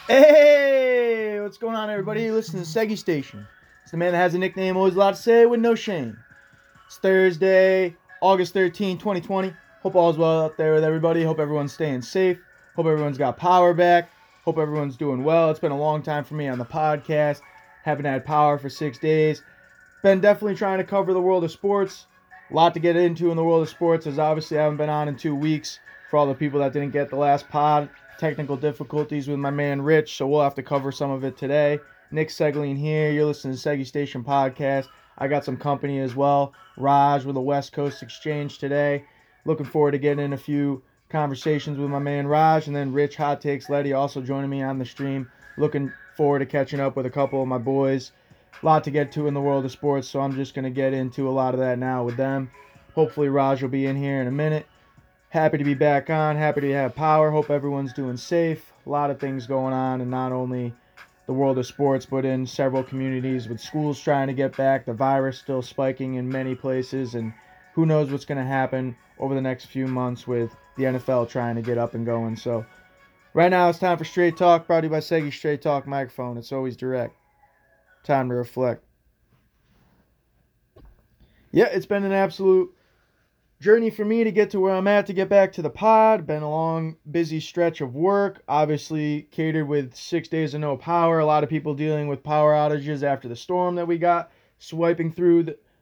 Hey, what's going on, everybody? Listen to Seggy Station. It's the man that has a nickname, always allowed to say with no shame. It's Thursday, August 13th, 2020. Hope all's well out there with everybody. Hope everyone's staying safe. Hope everyone's got power back. Hope everyone's doing well. It's been a long time for me on the podcast. Haven't had power for 6 days. Been definitely trying to cover the world of sports. A lot to get into in the world of sports, as obviously I haven't been on in 2 weeks. For all the people that didn't get the last pod, technical difficulties with my man Rich, so we'll have to cover some of it today. Nick Segling here. You're listening to Seggy Station Podcast. I got some company as well. Raj with the West Coast Exchange today. Looking forward to getting in a few conversations with my man Raj, and then Rich Hot Takes Letty also joining me on the stream. Looking forward to catching up with a couple of my boys. A lot to get to in the world of sports, so I'm just going to get into a lot of that now with them. Hopefully, Raj will be in here in a minute. Happy to be back on. Happy to have power. Hope everyone's doing safe. A lot of things going on, and not only the world of sports, but in several communities with schools trying to get back. The virus still spiking in many places, and who knows what's going to happen over the next few months with the NFL trying to get up and going. So, right now it's time for Straight Talk, brought to you by Segi Straight Talk microphone. It's always direct. Time to reflect. Yeah, it's been an absolute journey for me to get to where I'm at to get back to the pod. Been a long, busy stretch of work. Obviously, catered with 6 days of no power. A lot of people dealing with power outages after the storm that we got, swiping through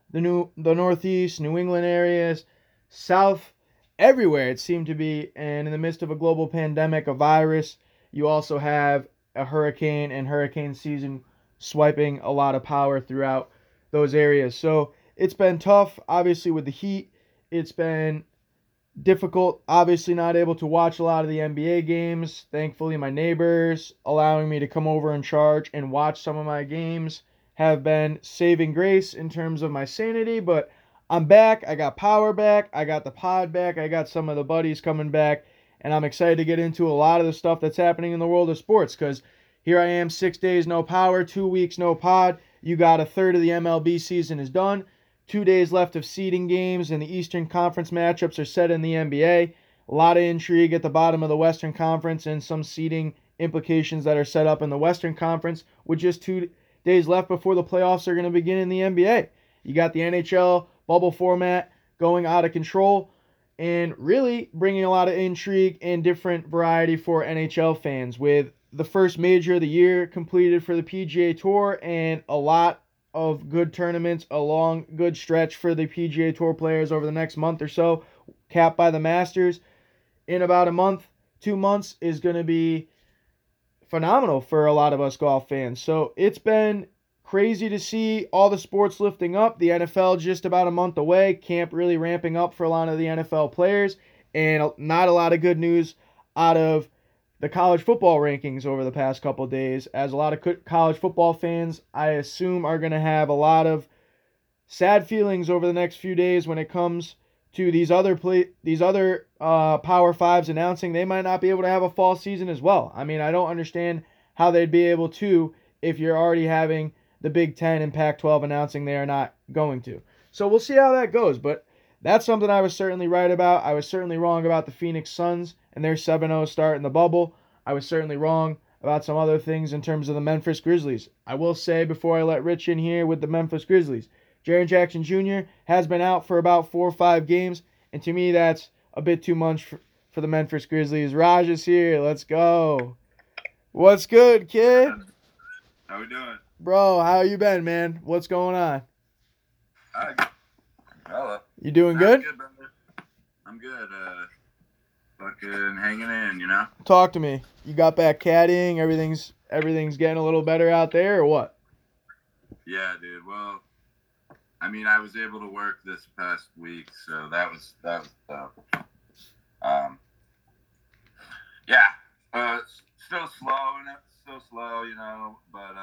the Northeast, New England areas, South, everywhere it seemed to be. And in the midst of a global pandemic, a virus, you also have a hurricane and hurricane season swiping a lot of power throughout those areas. So it's been tough, obviously, with the heat. It's been difficult, obviously not able to watch a lot of the NBA games. Thankfully, my neighbors allowing me to come over and charge and watch some of my games have been saving grace in terms of my sanity, but I'm back. I got power back. I got the pod back. I got some of the buddies coming back, and I'm excited to get into a lot of the stuff that's happening in the world of sports because here I am, 6 days no power, 2 weeks no pod. You got a third of the MLB season is done. 2 days left of seeding games, and the Eastern Conference matchups are set in the NBA. A lot of intrigue at the bottom of the Western Conference and some seeding implications that are set up in the Western Conference with just 2 days left before the playoffs are going to begin in the NBA. You got the NHL bubble format going out of control and really bringing a lot of intrigue and different variety for NHL fans with the first major of the year completed for the PGA Tour and a lot of good tournaments, a long, good stretch for the PGA Tour players over the next month or so, capped by the Masters. In about a month, 2 months, is going to be phenomenal for a lot of us golf fans. So it's been crazy to see all the sports lifting up. The NFL just about a month away, camp really ramping up for a lot of the NFL players, and not a lot of good news out of the college football rankings over the past couple of days, as a lot of college football fans, I assume, are going to have a lot of sad feelings over the next few days when it comes to these other Power Fives announcing they might not be able to have a fall season as well. I mean, I don't understand how they'd be able to if you're already having the Big Ten and Pac-12 announcing they are not going to. So we'll see how that goes, but that's something I was certainly right about. I was certainly wrong about the Phoenix Suns and their 7-0 start in the bubble. I was certainly wrong about some other things in terms of the Memphis Grizzlies. I will say before I let Rich in here with the Memphis Grizzlies, Jaren Jackson Jr. has been out for about 4 or 5 games, and to me that's a bit too much for the Memphis Grizzlies. Raj is here. Let's go. What's good, kid? How we doing? Bro, how you been, man? What's going on? Hi. Hello. You doing I'm good? good, brother. I'm good. Fucking hanging in, you know? Talk to me. You got back caddying? Everything's getting a little better out there, or what? Yeah, dude. Well, I mean, I was able to work this past week, so that was tough. Um, yeah. Still slow, and it's still slow, you know. But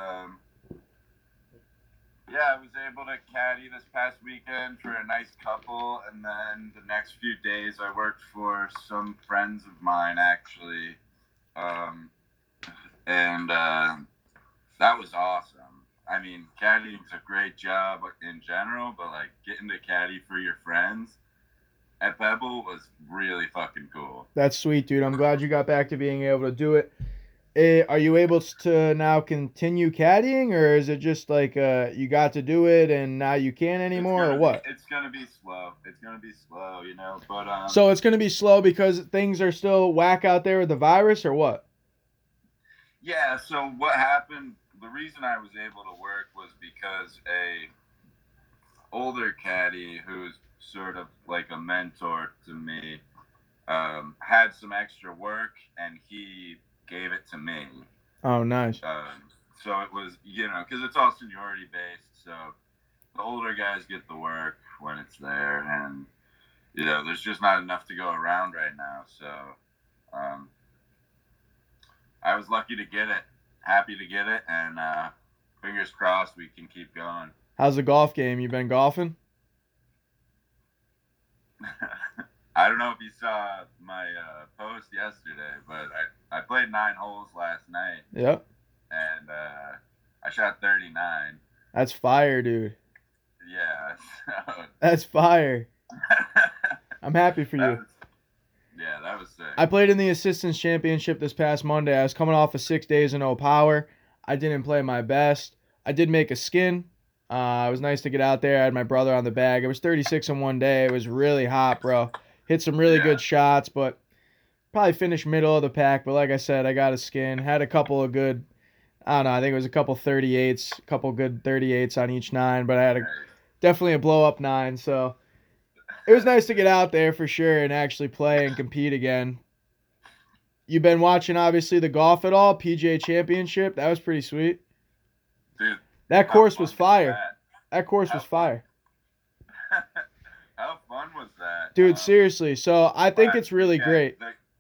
yeah, I was able to caddy this past weekend for a nice couple, and then the next few days I worked for some friends of mine actually, um, and that was awesome. I mean, caddying's a great job in general, but like getting to caddy for your friends at Pebble was really fucking cool. That's sweet, dude. I'm glad you got back to being able to do it. Are you able to now continue caddying, or is it just like you got to do it and now you can't anymore, or what? It's gonna be slow. It's gonna be slow, you know. But So it's going to be slow because things are still whack out there with the virus, or what? yeah. So what happened? The reason I was able to work was because a older caddy who's sort of like a mentor to me had some extra work and he gave it to me. Oh, nice. Um, so it was, you know, because it's all seniority based. So the older guys get the work when it's there, and you know, there's just not enough to go around right now. So um, I was lucky to get it, happy to get it, and fingers crossed we can keep going. How's the golf game? You been golfing? I don't know if you saw my post yesterday, but I played 9 holes last night, Yep. and I shot 39. That's fire, dude. Yeah, so That's fire. I'm happy for you. That was sick. I played in the Assistants Championship this past Monday. I was coming off of 6 days of no power. I didn't play my best. I did make a skin. It was nice to get out there. I had my brother on the bag. It was 36 in one day. It was really hot, bro. Hit some really good shots, but probably finished middle of the pack. But like I said, I got a skin. Had a couple of good, I don't know, I think it was a couple 38s, a couple good 38s on each nine, but I had definitely a blow up nine. So it was nice to get out there for sure and actually play and compete again. You've been watching, obviously, the golf at all? PGA Championship? That was pretty sweet. Dude, that course was fire. That course was fire. How fun was that? Dude, seriously. So I think it's really great.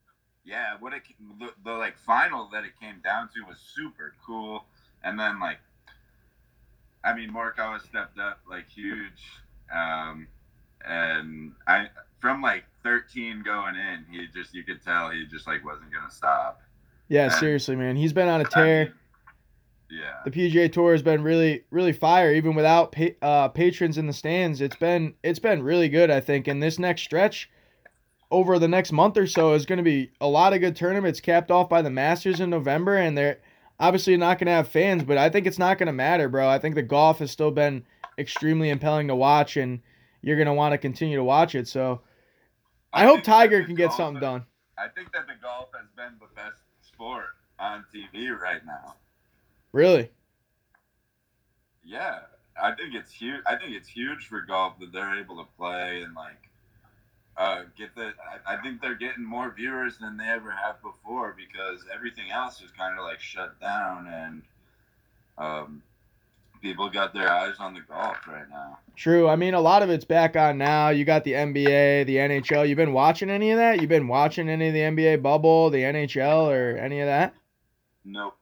The like final that it came down to was super cool. And then like, I mean, Morikawa stepped up like huge. And I from like 13 going in, you could tell he just like wasn't gonna stop. Yeah, seriously, man. He's been on a tear. I mean, yeah. The PGA Tour has been really, really fire. Even without patrons in the stands, it's been really good. I think, and this next stretch, over the next month or so, is going to be a lot of good tournaments. Capped off by the Masters in November, and they're obviously not going to have fans, but I think it's not going to matter, bro. I think the golf has still been extremely impelling to watch, and you're going to want to continue to watch it. So, I hope Tiger can get something done. I think that the golf has been the best sport on TV right now. Really? Yeah, I think it's huge. I think it's huge for golf that they're able to play and like get the. I think they're getting more viewers than they ever have before because everything else is kind of like shut down and people got their eyes on the golf right now. True. I mean, a lot of it's back on now. You got the NBA, the NHL. You been watching any of that? You been watching any of the NBA bubble, the NHL, or any of that? Nope.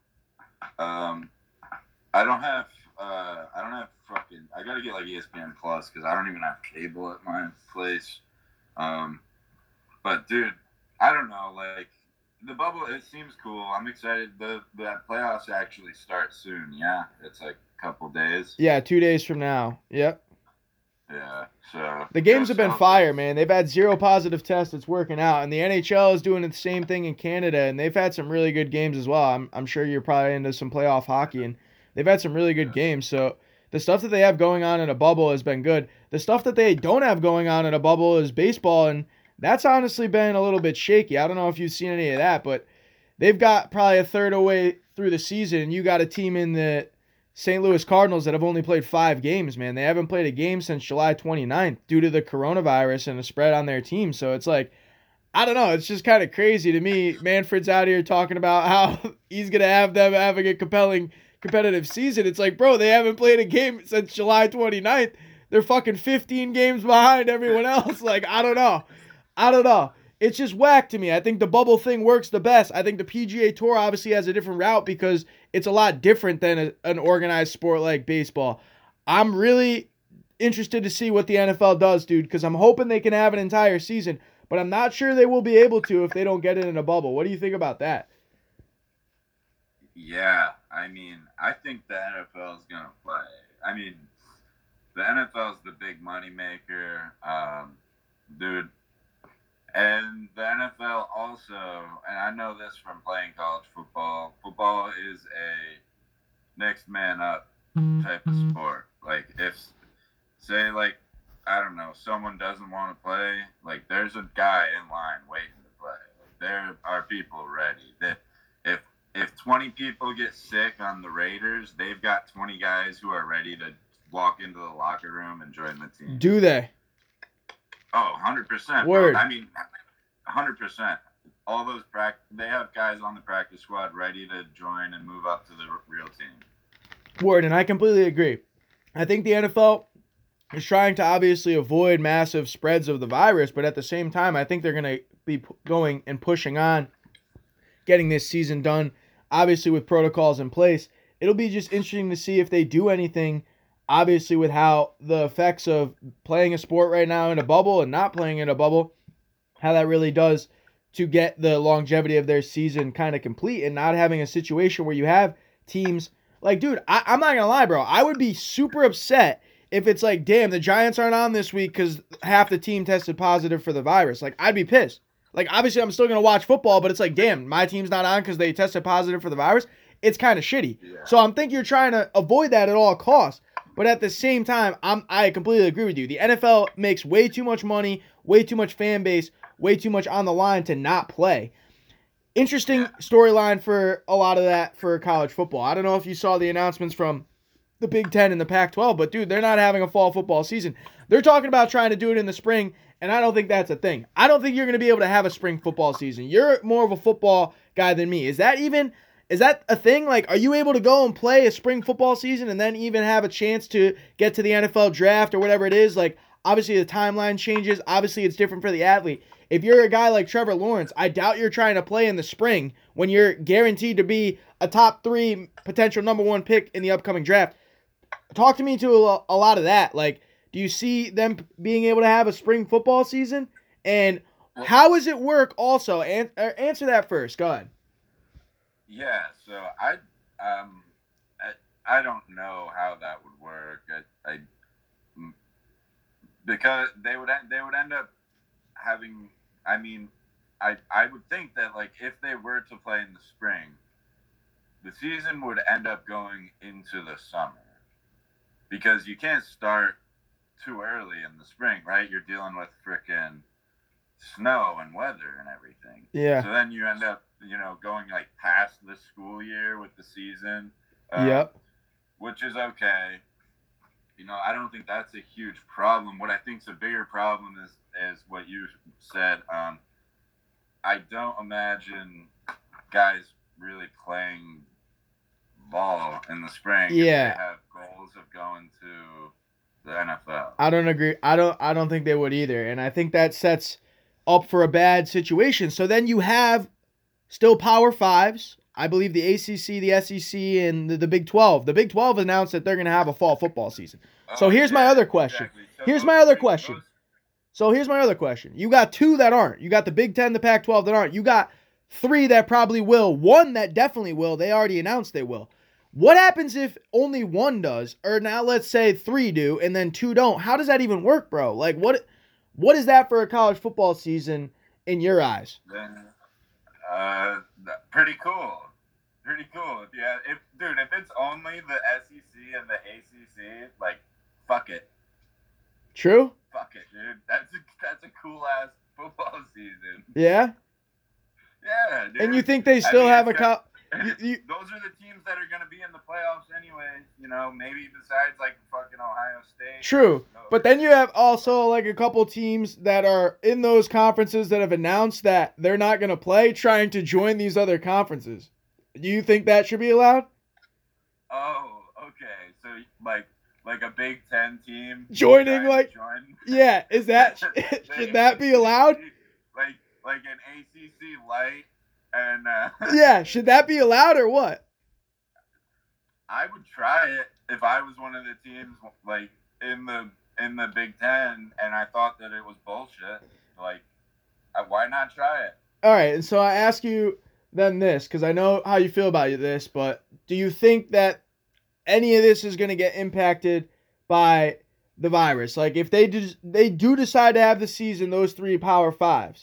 I don't have fucking. I gotta get like ESPN Plus because I don't even have cable at my place. But dude, I don't know. Like the bubble, it seems cool. I'm excited. The playoffs actually start soon. Yeah, it's like a couple days. Yeah, 2 days from now. Yep. Yeah. So the games have been fire, man. They've had 0 positive tests. It's working out, and the NHL is doing the same thing in Canada, and they've had some really good games as well. I'm sure you're probably into some playoff hockey, and they've had some really good games. So the stuff that they have going on in a bubble has been good. The stuff that they don't have going on in a bubble is baseball, and that's honestly been a little bit shaky. I don't know if you've seen any of that, but they've got probably a third of the way through the season, and you got a team in the St. Louis Cardinals that have only played 5 games, man. They haven't played a game since July 29th due to the coronavirus and the spread on their team. So it's like, I don't know. It's just kind of crazy to me. Manfred's out here talking about how he's going to have them having a competitive season. It's like, bro, they haven't played a game since July 29th. They're fucking 15 games behind everyone else. Like, I don't know. It's just whack to me. I think the bubble thing works the best. I think the PGA Tour obviously has a different route because it's a lot different than an organized sport like baseball. I'm really interested to see what the NFL does, dude, because I'm hoping they can have an entire season, but I'm not sure they will be able to if they don't get it in a bubble. What do you think about that? Yeah, I mean, I think the NFL is going to play. I mean, the NFL is the big money maker. Dude, And the NFL also, and I know this from playing college football, football is a next man up type of sport. Like, if, say, like, I don't know, someone doesn't want to play, like, there's a guy in line waiting to play. Like, there are people ready. That if 20 people get sick on the Raiders, they've got 20 guys who are ready to walk into the locker room and join the team. Do they? Oh, 100%. Word. Bro. I mean, 100%. All those they have guys on the practice squad ready to join and move up to the real team. Word, and I completely agree. I think the NFL is trying to obviously avoid massive spreads of the virus, but at the same time, I think they're going to be going and pushing on getting this season done, obviously with protocols in place. It'll be just interesting to see if they do anything, obviously with how the effects of playing a sport right now in a bubble and not playing in a bubble, how that really does to get the longevity of their season kind of complete and not having a situation where you have teams like, dude, I'm not going to lie, bro. I would be super upset if it's like, damn, the Giants aren't on this week because half the team tested positive for the virus. Like, I'd be pissed. Like, obviously, I'm still going to watch football, but it's like, damn, my team's not on because they tested positive for the virus. It's kind of shitty. Yeah. So I'm thinking you're trying to avoid that at all costs. But at the same time, I completely agree with you. The NFL makes way too much money, way too much fan base, way too much on the line to not play. Interesting storyline for a lot of that for college football. I don't know if you saw the announcements from the Big Ten and the Pac-12, but dude, they're not having a fall football season. They're talking about trying to do it in the spring, and I don't think that's a thing. I don't think you're going to be able to have a spring football season. You're more of a football guy than me. Is that a thing? Like, are you able to go and play a spring football season and then even have a chance to get to the NFL draft or whatever it is? Like, obviously the timeline changes. Obviously it's different for the athlete. If you're a guy like Trevor Lawrence, I doubt you're trying to play in the spring when you're guaranteed to be a top 3 potential number 1 pick in the upcoming draft. Talk to me to a lot of that. Like, do you see them being able to have a spring football season? And how does it work also? Answer that first. Go ahead. Yeah, so I don't know how that would work. Because they would end up having. I mean, I would think that, like, if they were to play in the spring, the season would end up going into the summer, because you can't start too early in the spring, right? You're dealing with frickin' snow and weather and everything. Yeah. So then you end up, going like past the school year with the season. Yep. Which is okay. I don't think that's a huge problem. What I think's a bigger problem is what you said. I don't imagine guys really playing ball in the spring. Yeah. If they have goals of going to the NFL. I don't agree. I don't think they would either. And I think that sets up for a bad situation. So then you have still Power Fives. I believe the ACC, the SEC, and the Big 12. The Big 12 announced that they're going to have a fall football season. So here's my other question. Exactly. So here's my other question. You got 2 that aren't. You got the Big 10, the Pac-12 that aren't. You got 3 that probably will. 1 that definitely will. They already announced they will. What happens if only 1 does? Or now let's say 3 do and then 2 don't. How does that even work, bro? Like, what is that for a college football season in your eyes? Pretty cool. Pretty cool. Yeah, if it's only the SEC and the ACC, like, fuck it. True? Fuck it, dude. That's a cool ass football season. Yeah? Yeah, dude. And you think they still have a those are the teams that are going to be in the playoffs anyway, maybe besides like fucking Ohio State. True. But then you have also like a couple teams that are in those conferences that have announced that they're not going to play, trying to join these other conferences. Do you think that should be allowed? Oh, okay. So like a Big Ten team joining, like, yeah, is that should that be allowed? Like an ACC light, and yeah, should that be allowed or what? I would try it if I was one of the teams, like, in the Big Ten, and I thought that it was bullshit. Like, why not try it? All right, and so I ask you then this, because I know how you feel about this, but do you think that any of this is going to get impacted by the virus? Like, if they do decide to have the season, those 3 Power Fives,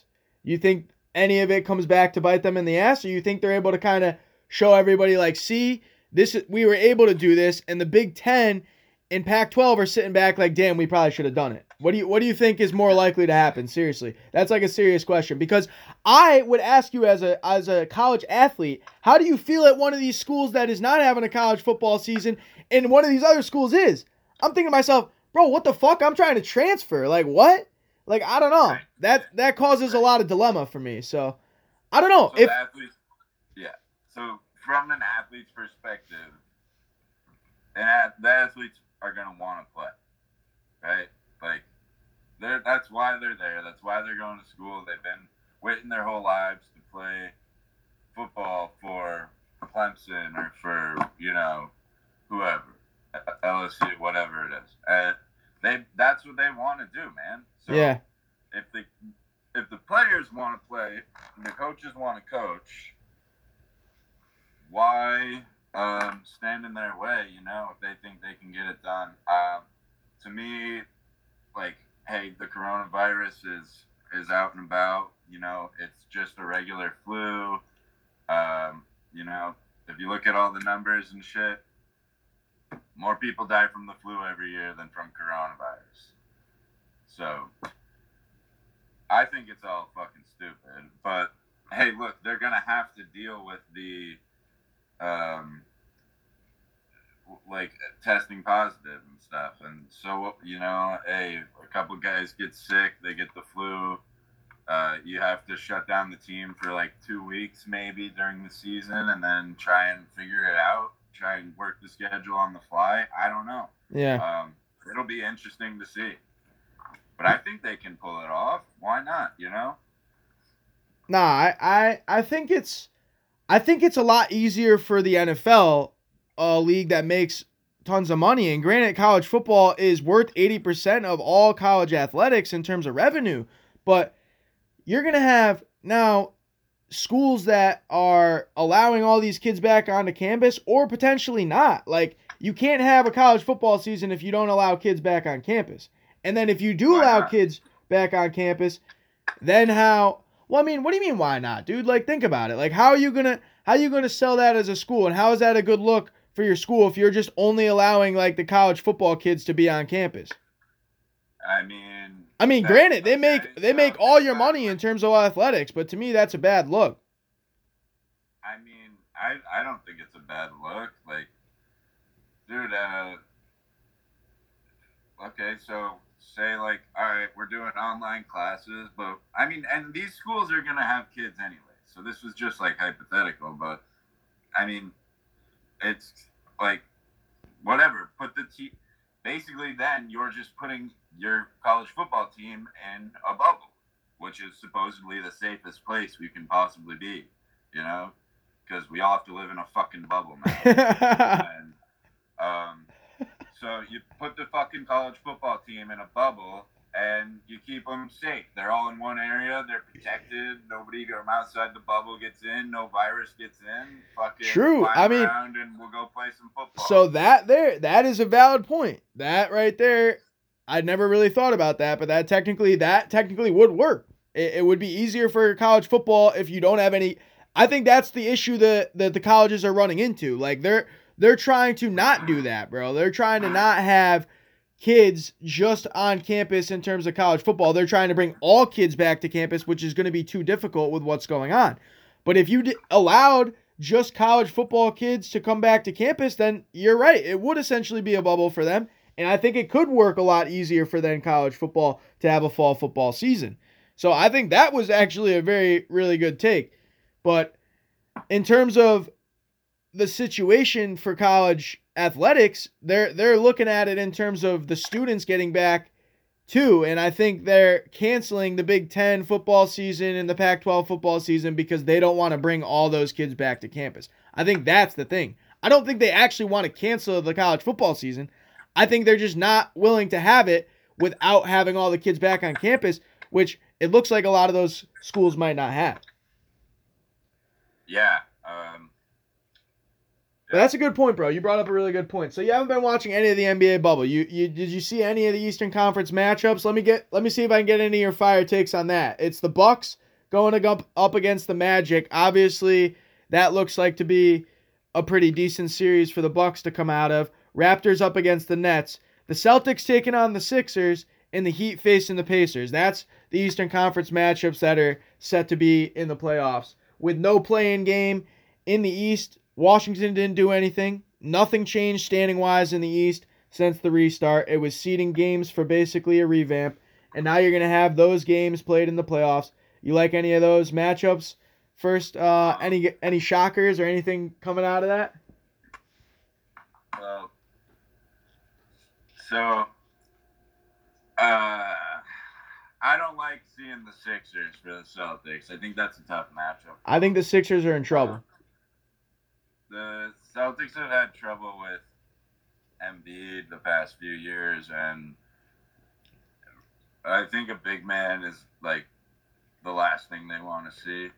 You think any of it comes back to bite them in the ass, or you think they're able to kind of show everybody like, see, we were able to do this, and the Big Ten and Pac-12 are sitting back like, damn, we probably should have done it. What do you think is more likely to happen? Seriously, that's like a serious question, because I would ask you as a college athlete, how do you feel at one of these schools that is not having a college football season and one of these other schools is? I'm thinking to myself, bro, what the fuck? I'm trying to transfer. Like, what? Like, I don't know. That causes a lot of dilemma for me. So, I don't know. So the athletes, so from an athlete's perspective, the athletes are going to want to play, right? Like, that's why they're there. That's why they're going to school. They've been waiting their whole lives to play football for Clemson or for, whoever, LSU, whatever it is. That's what they want to do, man. So yeah. If the players want to play and the coaches want to coach, why stand in their way, if they think they can get it done? To me, like, hey, the coronavirus is out and about. It's just a regular flu. If you look at all the numbers and shit, more people die from the flu every year than from coronavirus. So I think it's all fucking stupid. But hey, look, they're gonna have to deal with the testing positive and stuff. And so, hey, a couple guys get sick, they get the flu. You have to shut down the team for like 2 weeks maybe during the season, and then try and figure it out. Try and work the schedule on the fly. I don't know. Yeah. It'll be interesting to see. But I think they can pull it off. Why not? Nah, I think it's a lot easier for the NFL, a league that makes tons of money. And granted, college football is worth 80% of all college athletics in terms of revenue. But you're going to have now schools that are allowing all these kids back onto campus, or potentially not. Like, you can't have a college football season if you don't allow kids back on campus. And then if you do allow kids back on campus, then how? Well, I mean, what do you mean why not, dude? Like, think about it. Like, how are you gonna sell that as a school, and how is that a good look for your school if you're just only allowing like the college football kids to be on campus? I mean, granted, they make all your money in terms of athletics, but to me, that's a bad look. I mean, I don't think it's a bad look. Like, dude, okay, so say like, all right, we're doing online classes, but I mean, and these schools are gonna have kids anyway. So this was just like hypothetical, but I mean, it's like, whatever. Put the team. Basically, then you're just putting your college football team in a bubble, which is supposedly the safest place we can possibly be, because we all have to live in a fucking bubble now. And so you put the fucking college football team in a bubble and you keep them safe. They're all in one area. They're protected. Nobody from outside the bubble gets in. No virus gets in. Fucking true. I mean, around and we'll go play some football. So that is a valid point. That right there, I never really thought about that, but that technically would work. It would be easier for college football if you don't have any. I think that's the issue that the colleges are running into. Like, they're trying to not do that, bro. They're trying to not have kids just on campus in terms of college football. They're trying to bring all kids back to campus, which is going to be too difficult with what's going on. But if you allowed just college football kids to come back to campus, then you're right. It would essentially be a bubble for them. And I think it could work a lot easier for then college football to have a fall football season. So I think that was actually a very, really good take. But in terms of the situation for college athletics, they're looking at it in terms of the students getting back too, and I think they're canceling the Big Ten football season and the Pac-12 football season because they don't want to bring all those kids back to campus. I think that's the thing. I don't think they actually want to cancel the college football season. I think they're just not willing to have it without having all the kids back on campus, which it looks like a lot of those schools might not have. Yeah. But that's a good point, bro. You brought up a really good point. So you haven't been watching any of the NBA bubble. Did you see any of the Eastern Conference matchups? Let me see if I can get any of your fire takes on that. It's the Bucks going up against the Magic. Obviously, that looks like to be a pretty decent series for the Bucks to come out of. Raptors up against the Nets. The Celtics taking on the Sixers, and the Heat facing the Pacers. That's the Eastern Conference matchups that are set to be in the playoffs. With no play-in game in the East, Washington didn't do anything. Nothing changed standing-wise in the East since the restart. It was seeding games for basically a revamp, and now you're going to have those games played in the playoffs. You like any of those matchups? First, any shockers or anything coming out of that? Well, so I don't like seeing the Sixers for the Celtics. I think that's a tough matchup. I think the Sixers are in trouble. The Celtics have had trouble with Embiid the past few years, and I think a big man is like the last thing they want to see.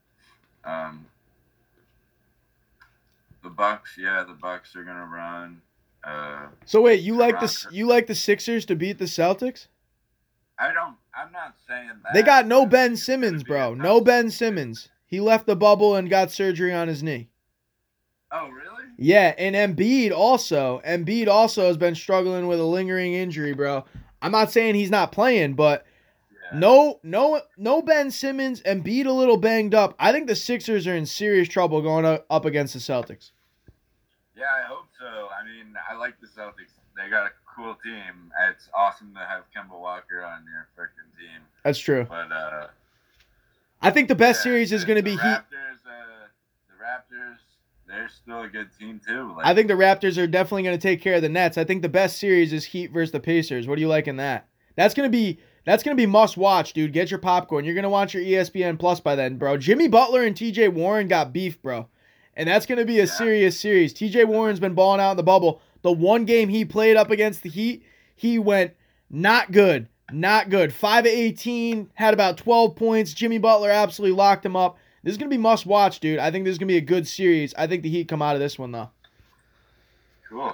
The Bucks are gonna run. So wait, you like the Sixers to beat the Celtics? I'm not saying that. They got no Ben Simmons, bro. No Ben Simmons. He left the bubble and got surgery on his knee. Oh, really? Yeah, and Embiid also has been struggling with a lingering injury, bro. I'm not saying he's not playing, but no Ben Simmons. Embiid a little banged up. I think the Sixers are in serious trouble going up against the Celtics. Yeah, I hope so. I mean, I like the Celtics. They got a cool team. It's awesome to have Kemba Walker on your freaking team. That's true. But I think the best series is going to be The Raptors, they're still a good team too. I think the Raptors are definitely going to take care of the Nets. I think the best series is Heat versus the Pacers. What do you like in that? That's going to be must watch, dude. Get your popcorn. You're going to watch your ESPN Plus by then, bro. Jimmy Butler and TJ Warren got beef, bro. And that's going to be a serious series. TJ Warren's been balling out in the bubble. The one game he played up against the Heat, he went not good. Not good. 5 of 18, had about 12 points. Jimmy Butler absolutely locked him up. This is going to be must watch, dude. I think this is going to be a good series. I think the Heat come out of this one, though. Cool.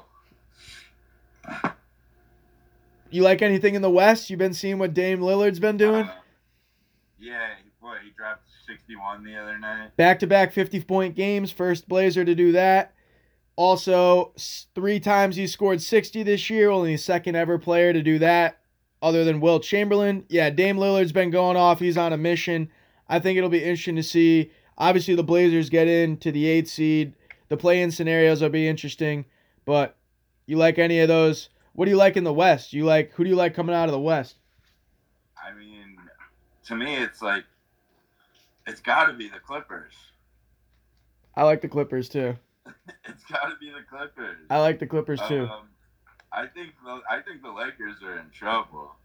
You like anything in the West? You've been seeing what Dame Lillard's been doing? Yeah, he dropped 61 the other night. Back-to-back 50-point games. First Blazer to do that. Also, 3 times he scored 60 this year. Only the second ever player to do that other than Wilt Chamberlain. Yeah, Dame Lillard's been going off. He's on a mission. I think it'll be interesting to see. Obviously, the Blazers get into the 8th seed. The play-in scenarios will be interesting. But you like any of those? What do you like in the West? Who do you like coming out of the West? I mean, to me, it's like, it's got to be the Clippers. I like the Clippers, too. It's got to be the Clippers. I like the Clippers, too. I think the Lakers are in trouble.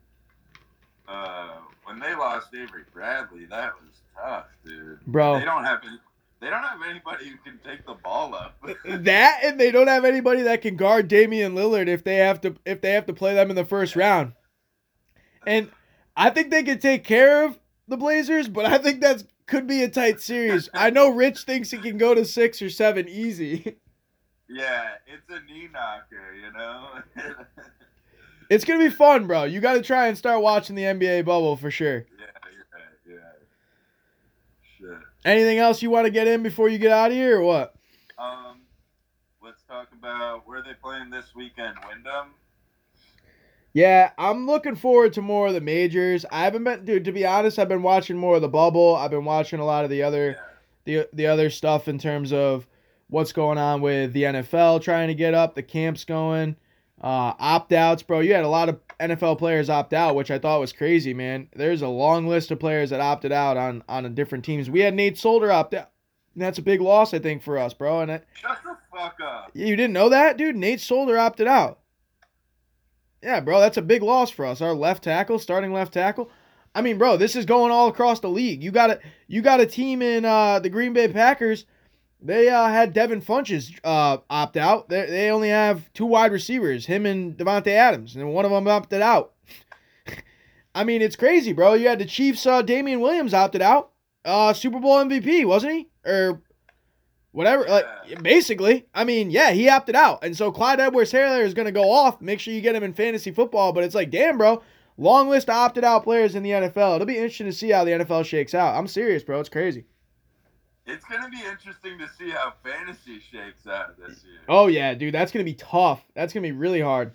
When they lost Avery Bradley, that was tough, dude. Bro. They don't have anybody who can take the ball up. That, and they don't have anybody that can guard Damian Lillard if they have to play them in the first round. And I think they can take care of the Blazers, but I think that could be a tight series. I know Rich thinks he can go to 6 or 7 easy. Yeah, it's a knee knocker, you know? It's going to be fun, bro. You got to try and start watching the NBA bubble for sure. Yeah. Shit. Anything else you want to get in before you get out of here or what? Let's talk about where they playing this weekend. Wyndham? Yeah, I'm looking forward to more of the majors. I haven't been, dude, to be honest, I've been watching more of the bubble. I've been watching a lot of the other stuff in terms of what's going on with the NFL trying to get up, the camps going, opt-outs, bro. You had a lot of NFL players opt out, which I thought was crazy, man. There's a long list of players that opted out on different teams. We had Nate Solder opt out. And that's a big loss, I think, for us, bro. Shut the fuck up. You didn't know that, dude? Nate Solder opted out. Yeah, bro, that's a big loss for us. Our starting left tackle. I mean, bro, this is going all across the league. You got a team in the Green Bay Packers. They had Devin Funchess opt out. They only have 2 wide receivers, him and Devontae Adams, and one of them opted out. I mean, it's crazy, bro. You had the Chiefs. Damian Williams opted out. Super Bowl MVP, wasn't he? Or whatever. Yeah. Like, basically, I mean, yeah, he opted out. And so Clyde Edwards-Helaire is going to go off. Make sure you get him in fantasy football. But it's like, damn, bro. long list of opted out players in the NFL. It'll be interesting to see how the NFL shakes out. I'm serious, bro. It's crazy. It's going to be interesting to see how fantasy shakes out this year. Oh, yeah, dude. That's going to be tough. That's going to be really hard.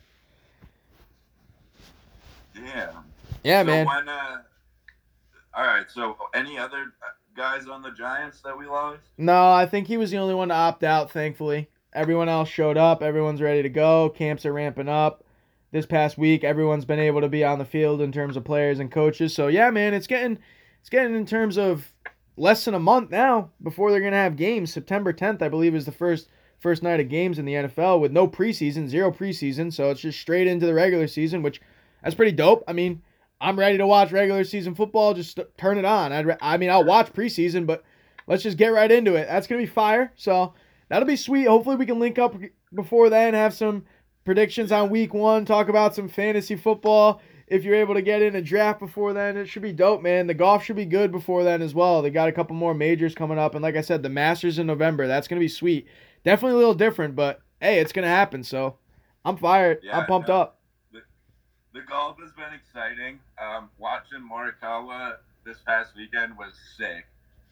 Damn. Yeah, so man. When, all right, so any other guys on the Giants that we lost? No, I think he was the only one to opt out, thankfully. Everyone else showed up. Everyone's ready to go. Camps are ramping up. This past week, everyone's been able to be on the field in terms of players and coaches. So, yeah, man, it's getting in terms of less than a month now before they're going to have games. September 10th, I believe, is the first night of games in the NFL with no preseason, 0 preseason. So it's just straight into the regular season, which that's pretty dope. I mean, I'm ready to watch regular season football. Just turn it on. I'll watch preseason, but let's just get right into it. That's going to be fire. So that'll be sweet. Hopefully we can link up before then, have some predictions on week 1, talk about some fantasy football. If you're able to get in a draft before then, it should be dope, man. The golf should be good before then as well. They got a couple more majors coming up. And like I said, the Masters in November. That's going to be sweet. Definitely a little different, but hey, it's going to happen. So I'm fired. Yeah, I'm pumped up. The golf has been exciting. Watching Morikawa this past weekend was sick.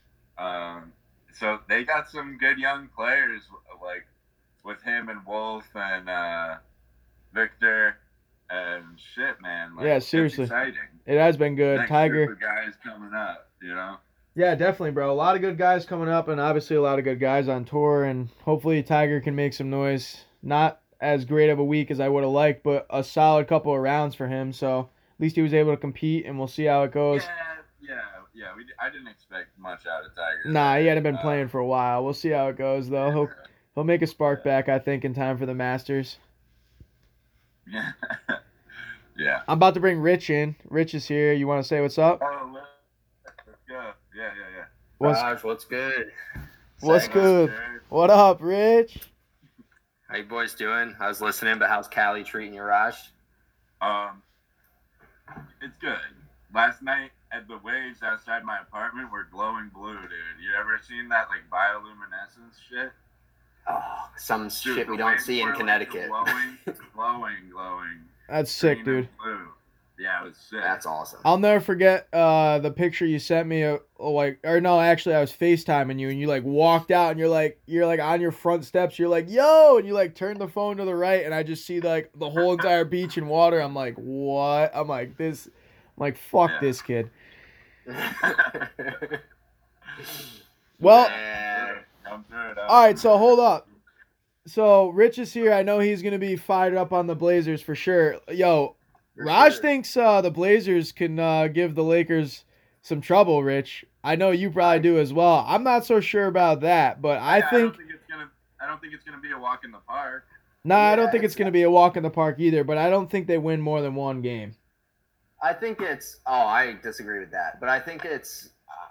So they got some good young players, like with him and Wolf and Victor and shit, man. Like, yeah, seriously. It's exciting. It has been good. Next Tiger. group of guys coming up, you know? Yeah, definitely, bro. A lot of good guys coming up, and obviously a lot of good guys on tour, and hopefully Tiger can make some noise. Not as great of a week as I would have liked, but a solid couple of rounds for him, so at least he was able to compete, and we'll see how it goes. Yeah. I didn't expect much out of Tiger. Nah, he hadn't been playing for a while. We'll see how it goes, though. He'll make a spark back, I think, in time for the Masters. Yeah. Yeah. I'm about to bring Rich in. Rich is here. You want to say what's up? Oh, let's go. Yeah. What's good? What's good? What up, Rich? How you boys doing? I was listening, but how's Cali treating you, Raj? It's good. Last night at the waves outside my apartment were glowing blue, dude. You ever seen that like bioluminescence shit? Oh, some Dude, shit we the don't waves see in were, like, Connecticut. glowing. That's sick, Green and dude. blue. Yeah, it was sick. That's awesome. I'll never forget the picture you sent me. Actually, I was FaceTiming you, and you like walked out, and you're like on your front steps. You're like, yo, and you like turned the phone to the right, and I just see like the whole entire beach in water. I'm like, what? I'm like this. I'm like, fuck this kid. Well, all right. So hold up. So Rich is here. I know he's gonna be fired up on the Blazers for sure. Yo. Raj thinks the Blazers can give the Lakers some trouble, Rich. I know you probably do as well. I'm not so sure about that, but I think I don't think it's gonna be a walk in the park. Nah, I don't think it's gonna be a walk in the park either, but I don't think they win more than one game. I think it's I disagree with that, but I think it's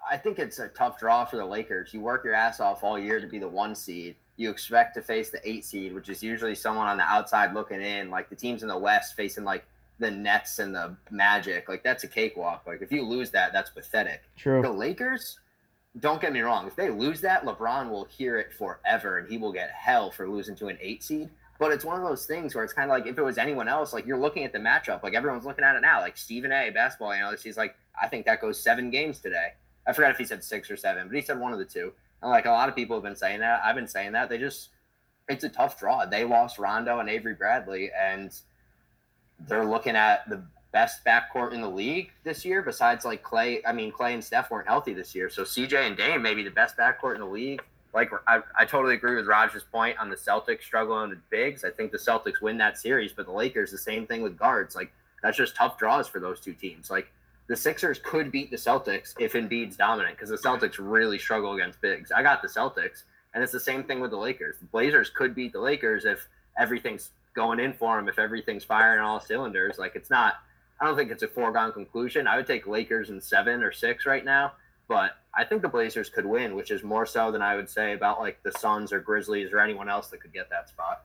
a tough draw for the Lakers. You work your ass off all year to be the 1 seed. You expect to face the 8 seed, which is usually someone on the outside looking in, like the teams in the West facing like the Nets and the Magic. Like, that's a cakewalk. Like, if you lose that, that's pathetic. True. The Lakers, don't get me wrong, if they lose that, LeBron will hear it forever and he will get hell for losing to an 8 seed. But it's one of those things where it's kind of like if it was anyone else, like you're looking at the matchup, like everyone's looking at it now, like Stephen A, basketball analyst, he's like, I think that goes 7 games today. I forgot if he said 6 or 7, but he said one of the two. And like a lot of people have been saying that. I've been saying that. It's a tough draw. They lost Rondo and Avery Bradley, and they're looking at the best backcourt in the league this year besides like Clay. I mean, Clay and Steph weren't healthy this year. So CJ and Dame may be the best backcourt in the league. Like, I totally agree with Raj's point on the Celtics struggling with bigs. I think the Celtics win that series, but the Lakers, the same thing with guards. Like, that's just tough draws for those two teams. Like, the Sixers could beat the Celtics if Embiid's dominant because the Celtics really struggle against bigs. I got the Celtics, and it's the same thing with the Lakers. The Blazers could beat the Lakers if everything's going in for them, if everything's firing on all cylinders. Like, it's not – I don't think it's a foregone conclusion. I would take Lakers in 7 or 6 right now, but I think the Blazers could win, which is more so than I would say about, like, the Suns or Grizzlies or anyone else that could get that spot.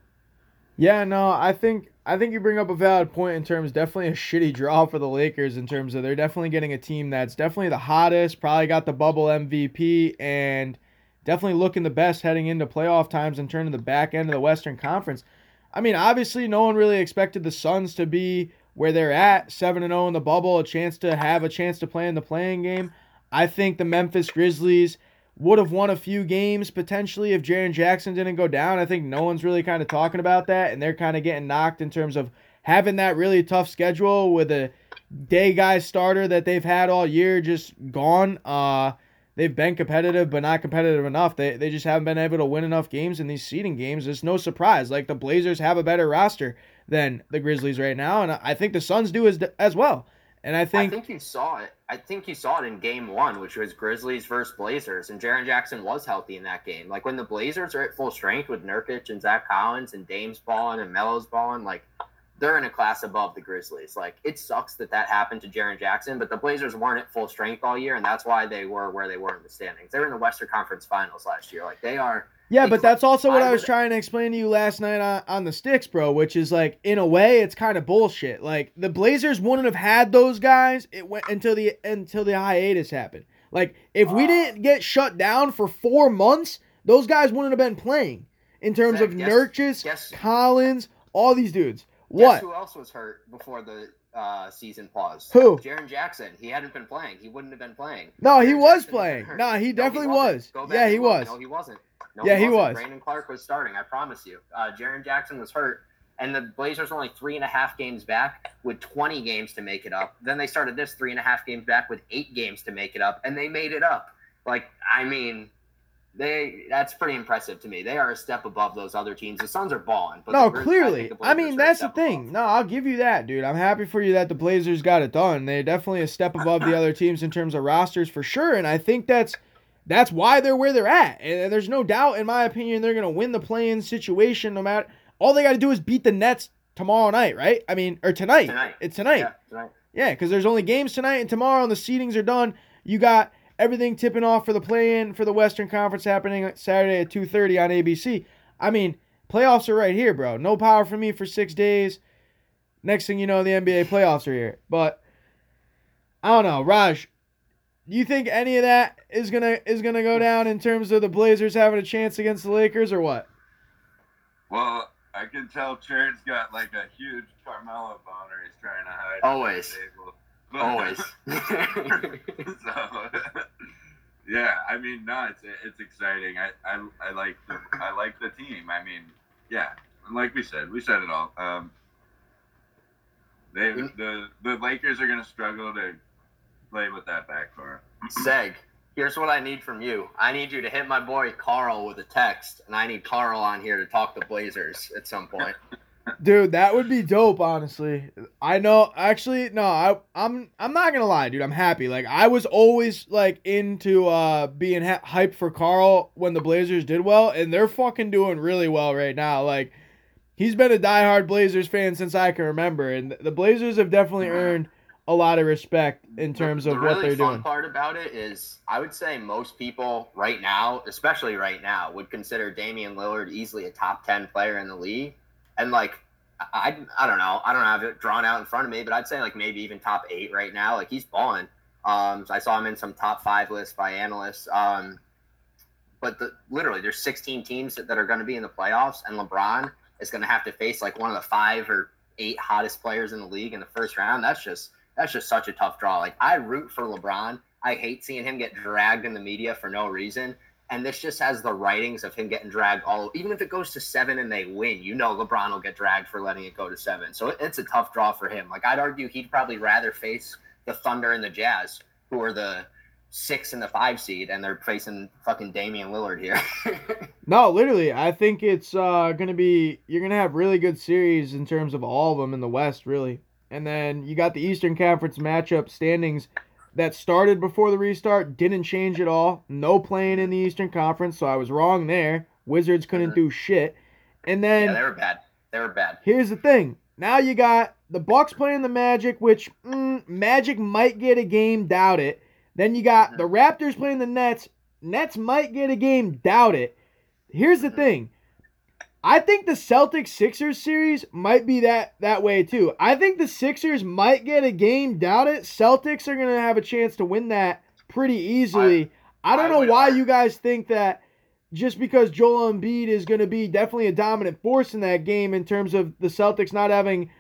Yeah, no, I think you bring up a valid point in terms definitely a shitty draw for the Lakers in terms of they're definitely getting a team that's definitely the hottest, probably got the bubble MVP, and definitely looking the best heading into playoff times and turning the back end of the Western Conference. I mean, obviously no one really expected the Suns to be where they're at, 7-0 in the bubble, a chance to play in the playing game. I think the Memphis Grizzlies would have won a few games potentially if Jaren Jackson didn't go down. I think no one's really kind of talking about that, and they're kind of getting knocked in terms of having that really tough schedule with a day guy starter that they've had all year just gone. They've been competitive, but not competitive enough. They just haven't been able to win enough games in these seeding games. It's no surprise. Like, the Blazers have a better roster than the Grizzlies right now, and I think the Suns do as well. And I think you saw it. I think you saw it in game 1, which was Grizzlies versus Blazers, and Jaren Jackson was healthy in that game. Like, when the Blazers are at full strength with Nurkic and Zach Collins and Dame's balling and Melo's balling, like, they're in a class above the Grizzlies. Like, it sucks that happened to Jaren Jackson, but the Blazers weren't at full strength all year, and that's why they were where they were in the standings. They were in the Western Conference Finals last year. Like, they are. Yeah, but that's also what I was trying to explain to you last night on the Sticks, bro, which is, like, in a way, it's kind of bullshit. Like, the Blazers wouldn't have had those guys until the hiatus happened. Like, if we didn't get shut down for 4 months, those guys wouldn't have been playing in terms of Nurkic, Collins, all these dudes. What? Guess who else was hurt before the season paused? Who? Jaren Jackson. He hadn't been playing. He wouldn't have been playing. No, he was playing. No, he definitely was. Yeah, he was. No, he wasn't. Yeah, he was. Brandon Clark was starting, I promise you. Jaren Jackson was hurt, and the Blazers were only 3.5 games back with 20 games to make it up. Then they started this 3.5 games back with 8 games to make it up, and they made it up. Like, I mean, that's pretty impressive to me. They are a step above those other teams. The Suns are balling. But no, clearly. I mean, that's the thing. Above. No, I'll give you that, dude. I'm happy for you that the Blazers got it done. They're definitely a step above the other teams in terms of rosters for sure, and I think that's why they're where they're at. And there's no doubt, in my opinion, they're going to win the play-in situation no matter. All they got to do is beat the Nets tomorrow night, right? I mean, or tonight. It's tonight. Yeah, tonight. Yeah, because there's only games tonight and tomorrow, and the seedings are done. You got everything tipping off for the play-in for the Western Conference happening Saturday at 2:30 on ABC. I mean, playoffs are right here, bro. No power for me for 6 days. Next thing you know, the NBA playoffs are here. But I don't know, Raj. Do you think any of that is gonna go down in terms of the Blazers having a chance against the Lakers or what? Well, I can tell Jared's got like a huge Carmelo boner he's trying to hide. Always. Always. So, yeah, I mean, no, it's exciting. I like the team. I mean, yeah, like we said it all. The Lakers are gonna struggle to play with that backcourt. Seg, here's what I need from you. I need you to hit my boy Carl with a text, and I need Carl on here to talk the Blazers at some point. Dude, that would be dope, honestly. I know, actually, no, I'm not gonna lie, dude. I'm happy. Like, I was always like into being hyped for Carl when the Blazers did well, and they're fucking doing really well right now. Like, he's been a diehard Blazers fan since I can remember, and the Blazers have definitely earned a lot of respect in terms of what they're doing. The really fun part about it is, I would say most people right now, especially right now, would consider Damian Lillard easily a top 10 player in the league. And like, I don't know. I don't have it drawn out in front of me, but I'd say like maybe even top 8 right now. Like, he's balling. I saw him in some top 5 lists by analysts. But literally there's 16 teams that are going to be in the playoffs, and LeBron is going to have to face like one of the 5 or 8 hottest players in the league in the first round. That's just such a tough draw. Like, I root for LeBron. I hate seeing him get dragged in the media for no reason. And this just has the writings of him getting dragged even if it goes to 7 and they win, you know LeBron will get dragged for letting it go to 7. So it's a tough draw for him. Like, I'd argue he'd probably rather face the Thunder and the Jazz, who are the 6 and the 5 seed, and they're facing fucking Damian Lillard here. No, literally, I think it's you're going to have really good series in terms of all of them in the West, really. And then you got the Eastern Conference matchup standings that started before the restart, didn't change at all. No playing in the Eastern Conference, so I was wrong there. Wizards couldn't do shit. And then yeah, they were bad. Here's the thing. Now you got the Bucks playing the Magic, which Magic might get a game, doubt it. Then you got the Raptors playing the Nets. Nets might get a game, doubt it. Here's the thing. I think the Celtics-Sixers series might be that way too. I think the Sixers might get a game, doubt it. Celtics are going to have a chance to win that pretty easily. I don't know why you guys think that just because Joel Embiid is going to be definitely a dominant force in that game in terms of the Celtics not having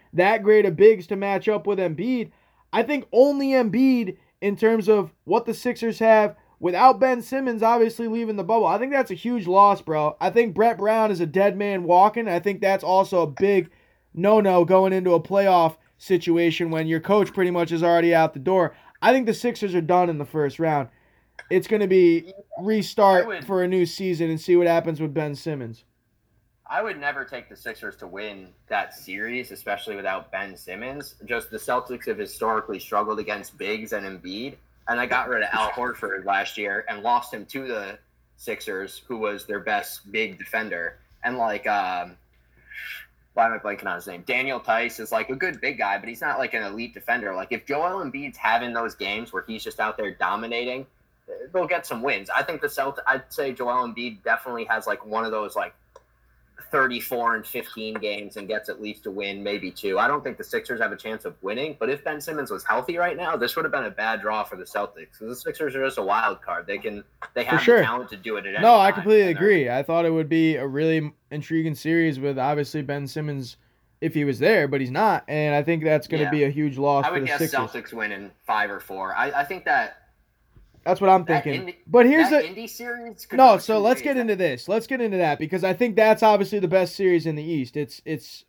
that great of bigs to match up with Embiid. I think only Embiid, in terms of what the Sixers have without Ben Simmons obviously leaving the bubble, I think that's a huge loss, bro. I think Brett Brown is a dead man walking. I think that's also a big no-no going into a playoff situation when your coach pretty much is already out the door. I think the Sixers are done in the first round. It's going to be restart for a new season and see what happens with Ben Simmons. I would never take the Sixers to win that series, especially without Ben Simmons. Just the Celtics have historically struggled against bigs and Embiid, and I got rid of Al Horford last year and lost him to the Sixers, who was their best big defender. And like, why am I blanking on his name? Daniel Tice is like a good big guy, but he's not like an elite defender. Like if Joel Embiid's having those games where he's just out there dominating, they'll get some wins. I think I'd say Joel Embiid definitely has like one of those like 34 and 15 games and gets at least a win, maybe two. I don't think the Sixers have a chance of winning, but if Ben Simmons was healthy right now, this would have been a bad draw for the Celtics. The Sixers are just a wild card. They have the talent to do it at any time. I completely agree. I thought it would be a really intriguing series with obviously Ben Simmons if he was there, but he's not, and I think that's going to be a huge loss for the Sixers. I would guess Celtics win in 5 or 4. I think that. That's what I'm thinking. But here's the Indy series. So let's get into this. Let's get into that because I think that's obviously the best series in the East. It's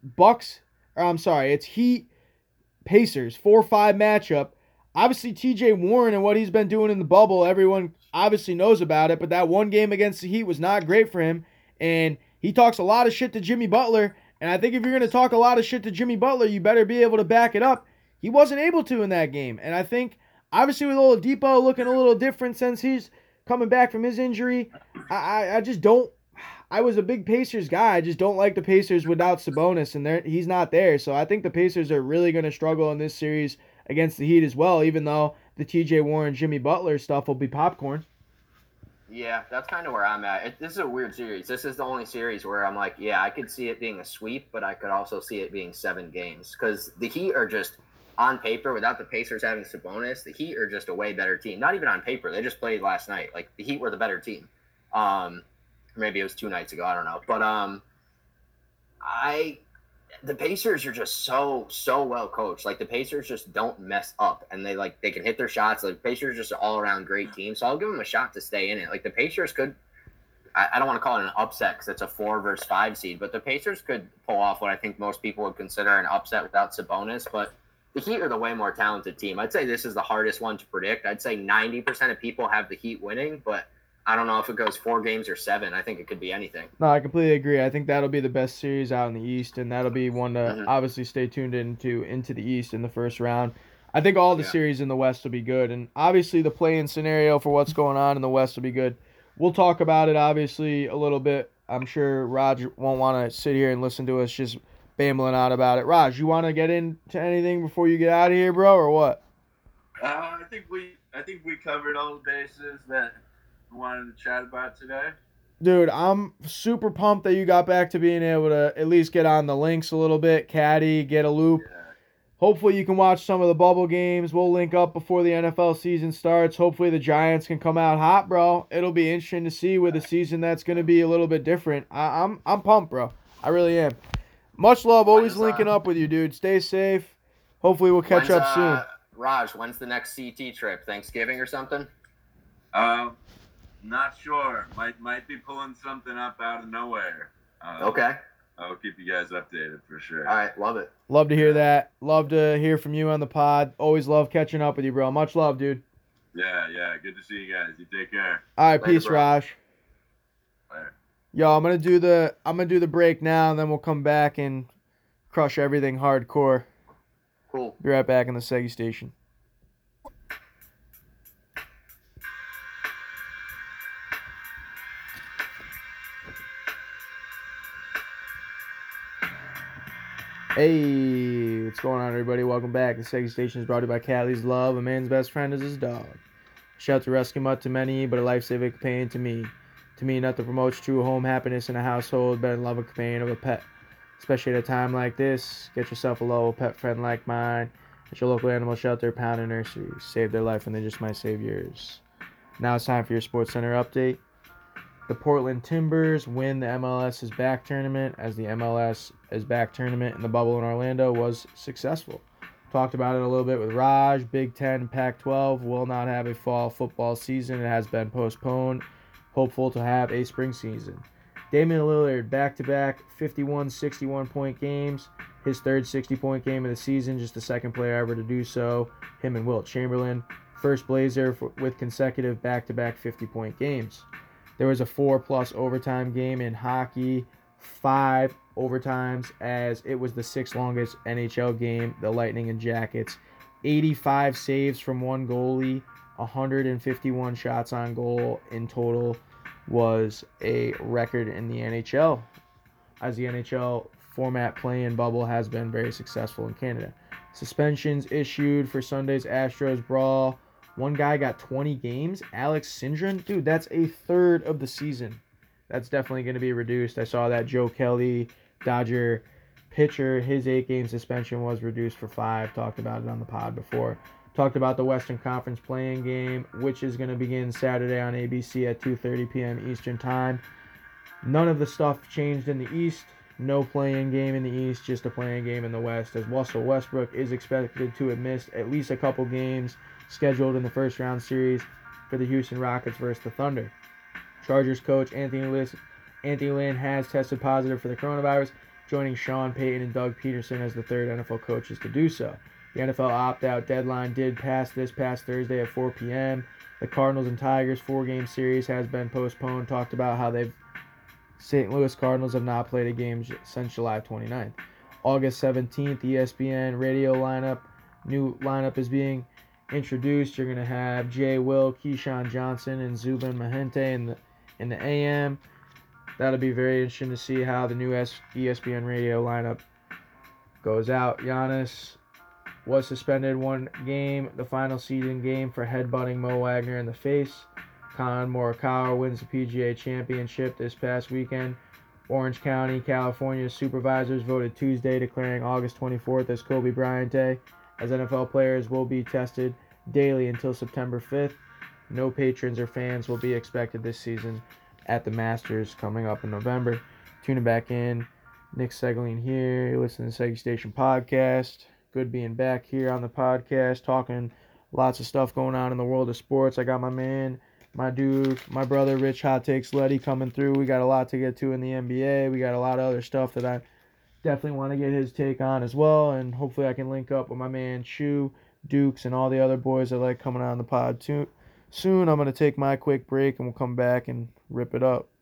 Heat Pacers 4-5 matchup. Obviously TJ Warren and what he's been doing in the bubble, everyone obviously knows about it, but that one game against the Heat was not great for him, and he talks a lot of shit to Jimmy Butler, and I think if you're going to talk a lot of shit to Jimmy Butler, you better be able to back it up. He wasn't able to in that game, and I think obviously with Oladipo looking a little different since he's coming back from his injury, I just don't. I was a big Pacers guy. I just don't like the Pacers without Sabonis, and he's not there. So I think the Pacers are really going to struggle in this series against the Heat as well, even though the TJ Warren, Jimmy Butler stuff will be popcorn. Yeah, that's kind of where I'm at. This is a weird series. This is the only series where I'm like, yeah, I could see it being a sweep, but I could also see it being 7 games because the Heat are just – on paper, without the Pacers having Sabonis, the Heat are just a way better team. Not even on paper. They just played last night. Like, the Heat were the better team. Maybe it was 2 nights ago. I don't know. But the Pacers are just so well coached. Like, the Pacers just don't mess up. And they can hit their shots. Like, the Pacers are just an all-around great team. So I'll give them a shot to stay in it. Like, the Pacers could – I don't want to call it an upset because it's a 4 versus 5 seed. But the Pacers could pull off what I think most people would consider an upset without Sabonis. But the Heat are the way more talented team. I'd say this is the hardest one to predict. I'd say 90% of people have the Heat winning, but I don't know if it goes 4 games or 7. I think it could be anything. No, I completely agree. I think that'll be the best series out in the East, and that'll be one to obviously stay tuned into the East in the first round. I think all the series in the West will be good, and obviously the play-in scenario for what's going on in the West will be good. We'll talk about it obviously a little bit. I'm sure Raj won't want to sit here and listen to us just bambling out about it. Raj, you want to get into anything before you get out of here, bro, or what? I think we covered all the bases that we wanted to chat about today. Dude, I'm super pumped that you got back to being able to at least get on the links a little bit, caddy, get a loop. Yeah. Hopefully you can watch some of the bubble games. We'll link up before the NFL season starts. Hopefully the Giants can come out hot, bro. It'll be interesting to see with a season that's going to be a little bit different. I'm pumped, bro. I really am. Much love. Always linking up with you, dude. Stay safe. Hopefully we'll catch up soon. Raj, when's the next CT trip? Thanksgiving or something? Not sure. Might be pulling something up out of nowhere. Okay. I'll keep you guys updated for sure. All right. Love it. Love to hear that. Love to hear from you on the pod. Always love catching up with you, bro. Much love, dude. Yeah. Good to see you guys. You take care. All right. Later, peace, bro. Raj. Later. Yo, I'm gonna do the break now, and then we'll come back and crush everything hardcore. Cool. Be right back in the Seggy Station. Hey, what's going on, everybody? Welcome back. The Seggy Station is brought to you by Callie's Love. A man's best friend is his dog. Shelter rescue mutt to many, but a lifesaving companion to me. To me, nothing promotes true home happiness in a household better than love and companion of a pet. Especially at a time like this, get yourself a loyal pet friend like mine at your local animal shelter, pound, and nursery. Save their life and they just might save yours. Now it's time for your Sports Center update. The Portland Timbers win the MLS is Back tournament, as the MLS is Back tournament in the bubble in Orlando was successful. Talked about it a little bit with Raj. Big Ten, Pac-12 will not have a fall football season. It has been postponed. Hopeful to have a spring season. Damian Lillard, back-to-back 51, 61-point games. His third 60-point game of the season, just the second player ever to do so. Him and Wilt Chamberlain. First Blazer with consecutive back-to-back 50-point games. There was a 4+ overtime game in hockey, 5 overtimes, as it was the 6th longest NHL game, the Lightning and Jackets. 85 saves from one goalie, 151 shots on goal in total was a record in the NHL, as the NHL format play-in bubble has been very successful in Canada. Suspensions issued for Sunday's Astros brawl. One guy got 20 games. Alex Sindron. Dude, that's a third of the season. That's definitely going to be reduced. I saw that Joe Kelly, Dodger pitcher, his 8-game suspension was reduced for 5. Talked about it on the pod before. Talked about the Western Conference play-in game, which is going to begin Saturday on ABC at 2:30 p.m. Eastern Time. None of the stuff changed in the East. No play-in game in the East, just a play-in game in the West, as Russell Westbrook is expected to have missed at least a couple games scheduled in the first-round series for the Houston Rockets versus the Thunder. Chargers coach Anthony Lynn has tested positive for the coronavirus, joining Sean Payton and Doug Peterson as the third NFL coaches to do so. The NFL opt-out deadline did pass this past Thursday at 4 p.m. The Cardinals and Tigers 4-game series has been postponed. Talked about how St. Louis Cardinals have not played a game since July 29th. August 17th, ESPN radio lineup. New lineup is being introduced. You're going to have Jay Will, Keyshawn Johnson, and Zubin Mehenti in the AM. That'll be very interesting to see how the new ESPN radio lineup goes out. Giannis was suspended one game, the final season game, for headbutting Mo Wagner in the face. Colin Morikawa wins the PGA Championship this past weekend. Orange County, California supervisors voted Tuesday declaring August 24th as Kobe Bryant Day, as NFL players will be tested daily until September 5th. No patrons or fans will be expected this season at the Masters coming up in November. Tuning back in. Nick Seguin here. You're listening to the Segi Station podcast. Good being back here on the podcast, talking lots of stuff going on in the world of sports. I got my man, my dude, my brother, Rich Hot Takes Letty coming through. We got a lot to get to in the NBA. We got a lot of other stuff that I definitely want to get his take on as well. And hopefully I can link up with my man, Shu, Dukes, and all the other boys that like coming on the pod too. Soon I'm going to take my quick break and we'll come back and rip it up.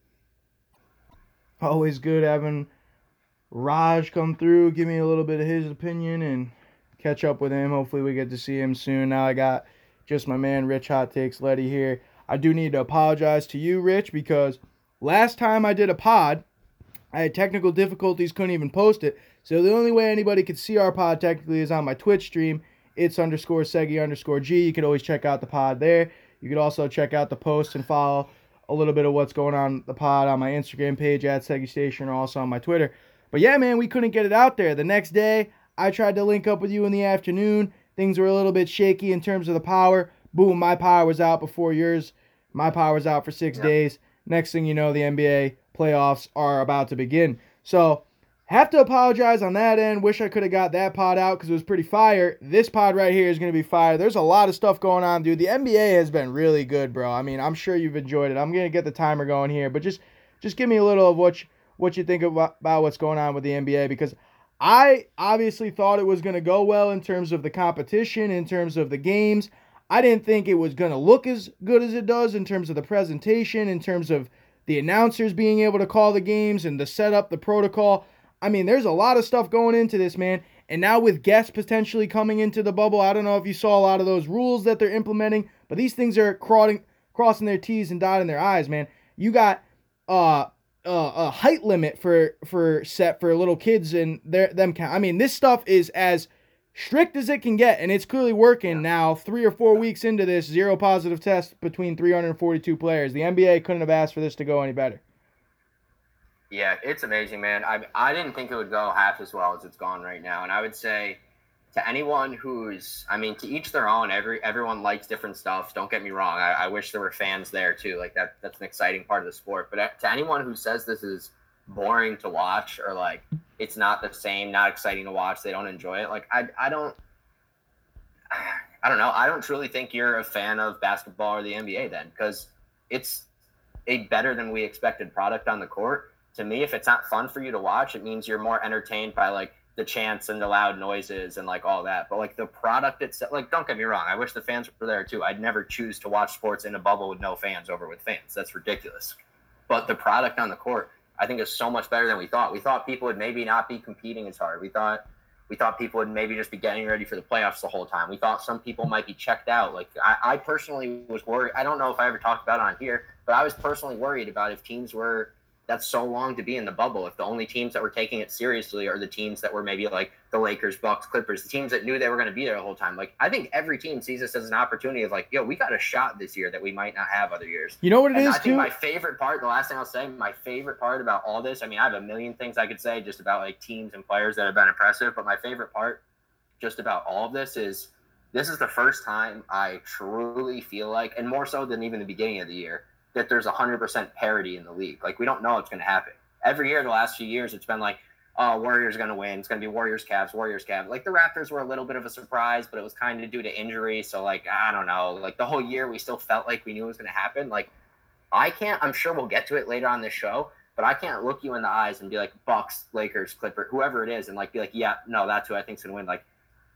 Always good having Raj come through, give me a little bit of his opinion, and catch up with him. Hopefully we get to see him soon. Now I got just my man Rich Hot Takes Letty here. I do need to apologize to you, Rich, because last time I did a pod, I had technical difficulties, couldn't even post it. So the only way anybody could see our pod technically is on my Twitch stream. It's _Segi_G. You can always check out the pod there. You could also check out the post and follow a little bit of what's going on the pod on my Instagram page at Segi Station, or also on my Twitter. But yeah, man, we couldn't get it out there. The next day, I tried to link up with you in the afternoon. Things were a little bit shaky in terms of the power. Boom, my power was out before yours. My power was out for 6 days. Next thing you know, the NBA playoffs are about to begin. So, have to apologize on that end. Wish I could have got that pod out because it was pretty fire. This pod right here is going to be fire. There's a lot of stuff going on, dude. The NBA has been really good, bro. I mean, I'm sure you've enjoyed it. I'm going to get the timer going here, but just give me a little of what you think about what's going on with the NBA, because I obviously thought it was going to go well in terms of the competition, in terms of the games. I didn't think it was going to look as good as it does in terms of the presentation, in terms of the announcers being able to call the games and the setup, the protocol. I mean, there's a lot of stuff going into this, man. And now with guests potentially coming into the bubble, I don't know if you saw a lot of those rules that they're implementing, but these things are crossing their T's and dotting their I's, man. You got a height limit for set for little kids and them count. I mean, this stuff is as strict as it can get, and it's clearly working now. 3 or 4 weeks into this, 0 positive tests between 342 players. The NBA couldn't have asked for this to go any better. Yeah, it's amazing, man. I didn't think it would go half as well as it's gone right now, and I would say to anyone who's, I mean, to each their own. Everyone likes different stuff. Don't get me wrong. I wish there were fans there too. Like that's an exciting part of the sport. But to anyone who says this is boring to watch, or like it's not the same, not exciting to watch, they don't enjoy it. Like I don't know. I don't truly think you're a fan of basketball or the NBA then, because it's a better than we expected product on the court. To me, if it's not fun for you to watch, it means you're more entertained by like the chants and the loud noises and like all that. But like the product itself, like don't get me wrong, I wish the fans were there too. I'd never choose to watch sports in a bubble with no fans over with fans. That's ridiculous. But the product on the court, I think, is so much better than we thought. We thought people would maybe not be competing as hard. We thought people would maybe just be getting ready for the playoffs the whole time. We thought some people might be checked out. Like I personally was worried. I don't know if I ever talked about it on here, but I was personally worried about if teams were, that's so long to be in the bubble, if the only teams that were taking it seriously are the teams that were maybe like the Lakers, Bucks, Clippers, the teams that knew they were going to be there the whole time. Like I think every team sees this as an opportunity of like, yo, we got a shot this year that we might not have other years. You know what it is, I think my favorite part, the last thing I'll say, my favorite part about all this, I mean, I have a million things I could say just about like teams and players that have been impressive, but my favorite part just about all of this is the first time I truly feel like, and more so than even the beginning of the year, that there's 100% parity in the league. Like we don't know what's going to happen. Every year, the last few years, it's been like, oh, Warriors going to win. It's going to be Warriors, Cavs. Like the Raptors were a little bit of a surprise, but it was kind of due to injury. So like, I don't know, like the whole year we still felt like we knew it was going to happen. Like I'm sure we'll get to it later on this show, but I can't look you in the eyes and be like Bucks, Lakers, Clippers, whoever it is, and like be like, yeah, no, that's who I think's going to win. Like,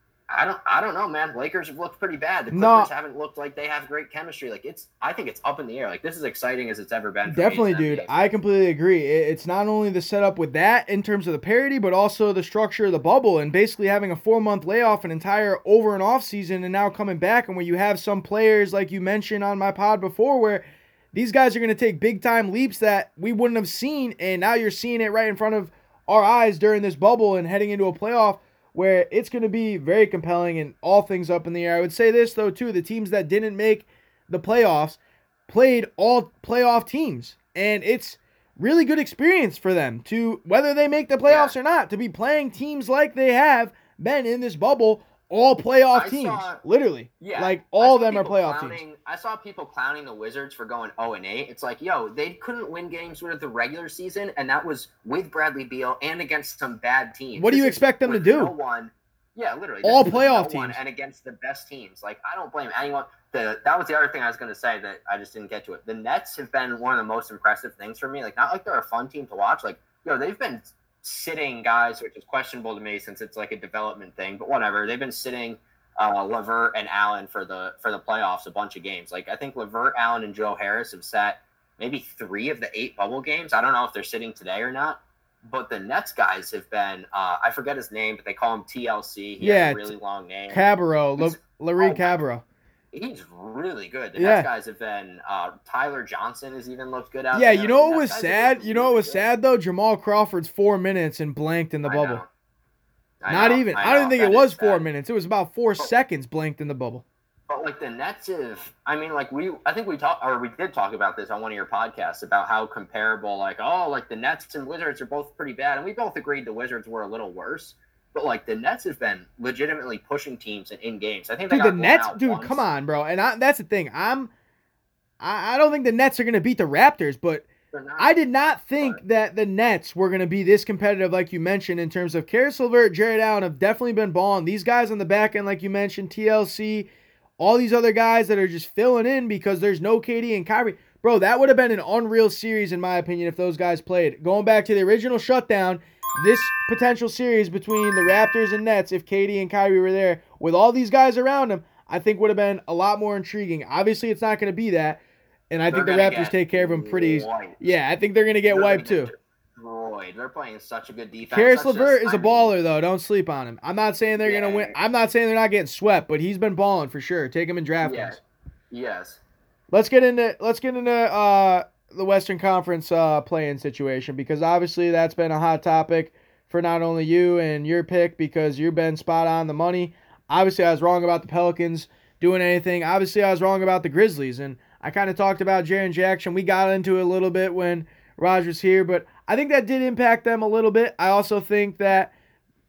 I don't know, man. Lakers have looked pretty bad. The Clippers haven't looked like they have great chemistry. Like I think it's up in the air. Like this is exciting as it's ever been. Definitely, dude. I completely agree. It's not only the setup with that in terms of the parity, but also the structure of the bubble and basically having a 4-month layoff, an entire over and off season, and now coming back, and where you have some players like you mentioned on my pod before, where these guys are going to take big time leaps that we wouldn't have seen, and now you're seeing it right in front of our eyes during this bubble and heading into a playoff, where it's going to be very compelling and all things up in the air. I would say this, though, too. The teams that didn't make the playoffs played all playoff teams. And it's really good experience for them to, whether they make the playoffs or not, to be playing teams like they have been in this bubble, all playoff teams. Literally. Yeah. Like, all of them are playoff teams. I saw people clowning the Wizards for going 0-8. It's like, yo, they couldn't win games with the regular season, and that was with Bradley Beal and against some bad teams. What do you expect them to do? Yeah, literally. All playoff teams. And against the best teams. Like, I don't blame anyone. That was the other thing I was going to say that I just didn't get to it. The Nets have been one of the most impressive things for me. Like, not like they're a fun team to watch. Like, yo, they've been sitting guys, which is questionable to me since it's like a development thing, but whatever. They've been sitting LeVert and Allen for the playoffs a bunch of games. Like I think LeVert, Allen, and Joe Harris have sat maybe 3 of the 8 bubble games. I don't know if they're sitting today or not, but the Nets guys have been I forget his name, but they call him TLC. He has a really long name. Cabarrot, Larry Cabarrot. He's really good. The Nets guys have been Tyler Johnson has even looked good out there. Yeah, you know what was sad? You know what was sad, though? Jamal Crawford's 4 minutes and blanked in the bubble. Not even. I don't think it was 4 minutes. It was about 4 seconds blanked in the bubble. But like the Nets have, I mean, like we did talk about this on one of your podcasts about how comparable, like, oh, like the Nets and Wizards are both pretty bad. And we both agreed the Wizards were a little worse. But like the Nets have been legitimately pushing teams in games. I think they got the Nets, once. Come on, bro. And that's the thing. I don't think the Nets are going to beat the Raptors, but I did not think that the Nets were going to be this competitive, like you mentioned, in terms of Caris LeVert, Jared Allen have definitely been balling. These guys on the back end, like you mentioned, TLC, all these other guys that are just filling in because there's no KD and Kyrie. Bro, that would have been an unreal series, in my opinion, if those guys played. Going back to the original shutdown, this potential series between the Raptors and Nets, if KD and Kyrie were there, with all these guys around them, I think would have been a lot more intriguing. Obviously, it's not going to be that, and I think the Raptors take care of them pretty easy. Yeah, I think they're going to get wiped too. They're playing such a good defense. Caris LeVert is a baller, though. Don't sleep on him. I'm not saying they're going to win. I'm not saying they're not getting swept, but he's been balling for sure. Take him in DraftKings. Yes. Let's get into the Western Conference play-in situation, because obviously that's been a hot topic for not only you and your pick, because you've been spot on the money. Obviously, I was wrong about the Pelicans doing anything. Obviously, I was wrong about the Grizzlies, and I kind of talked about Jaren Jackson. We got into it a little bit when Raj was here, but I think that did impact them a little bit. I also think that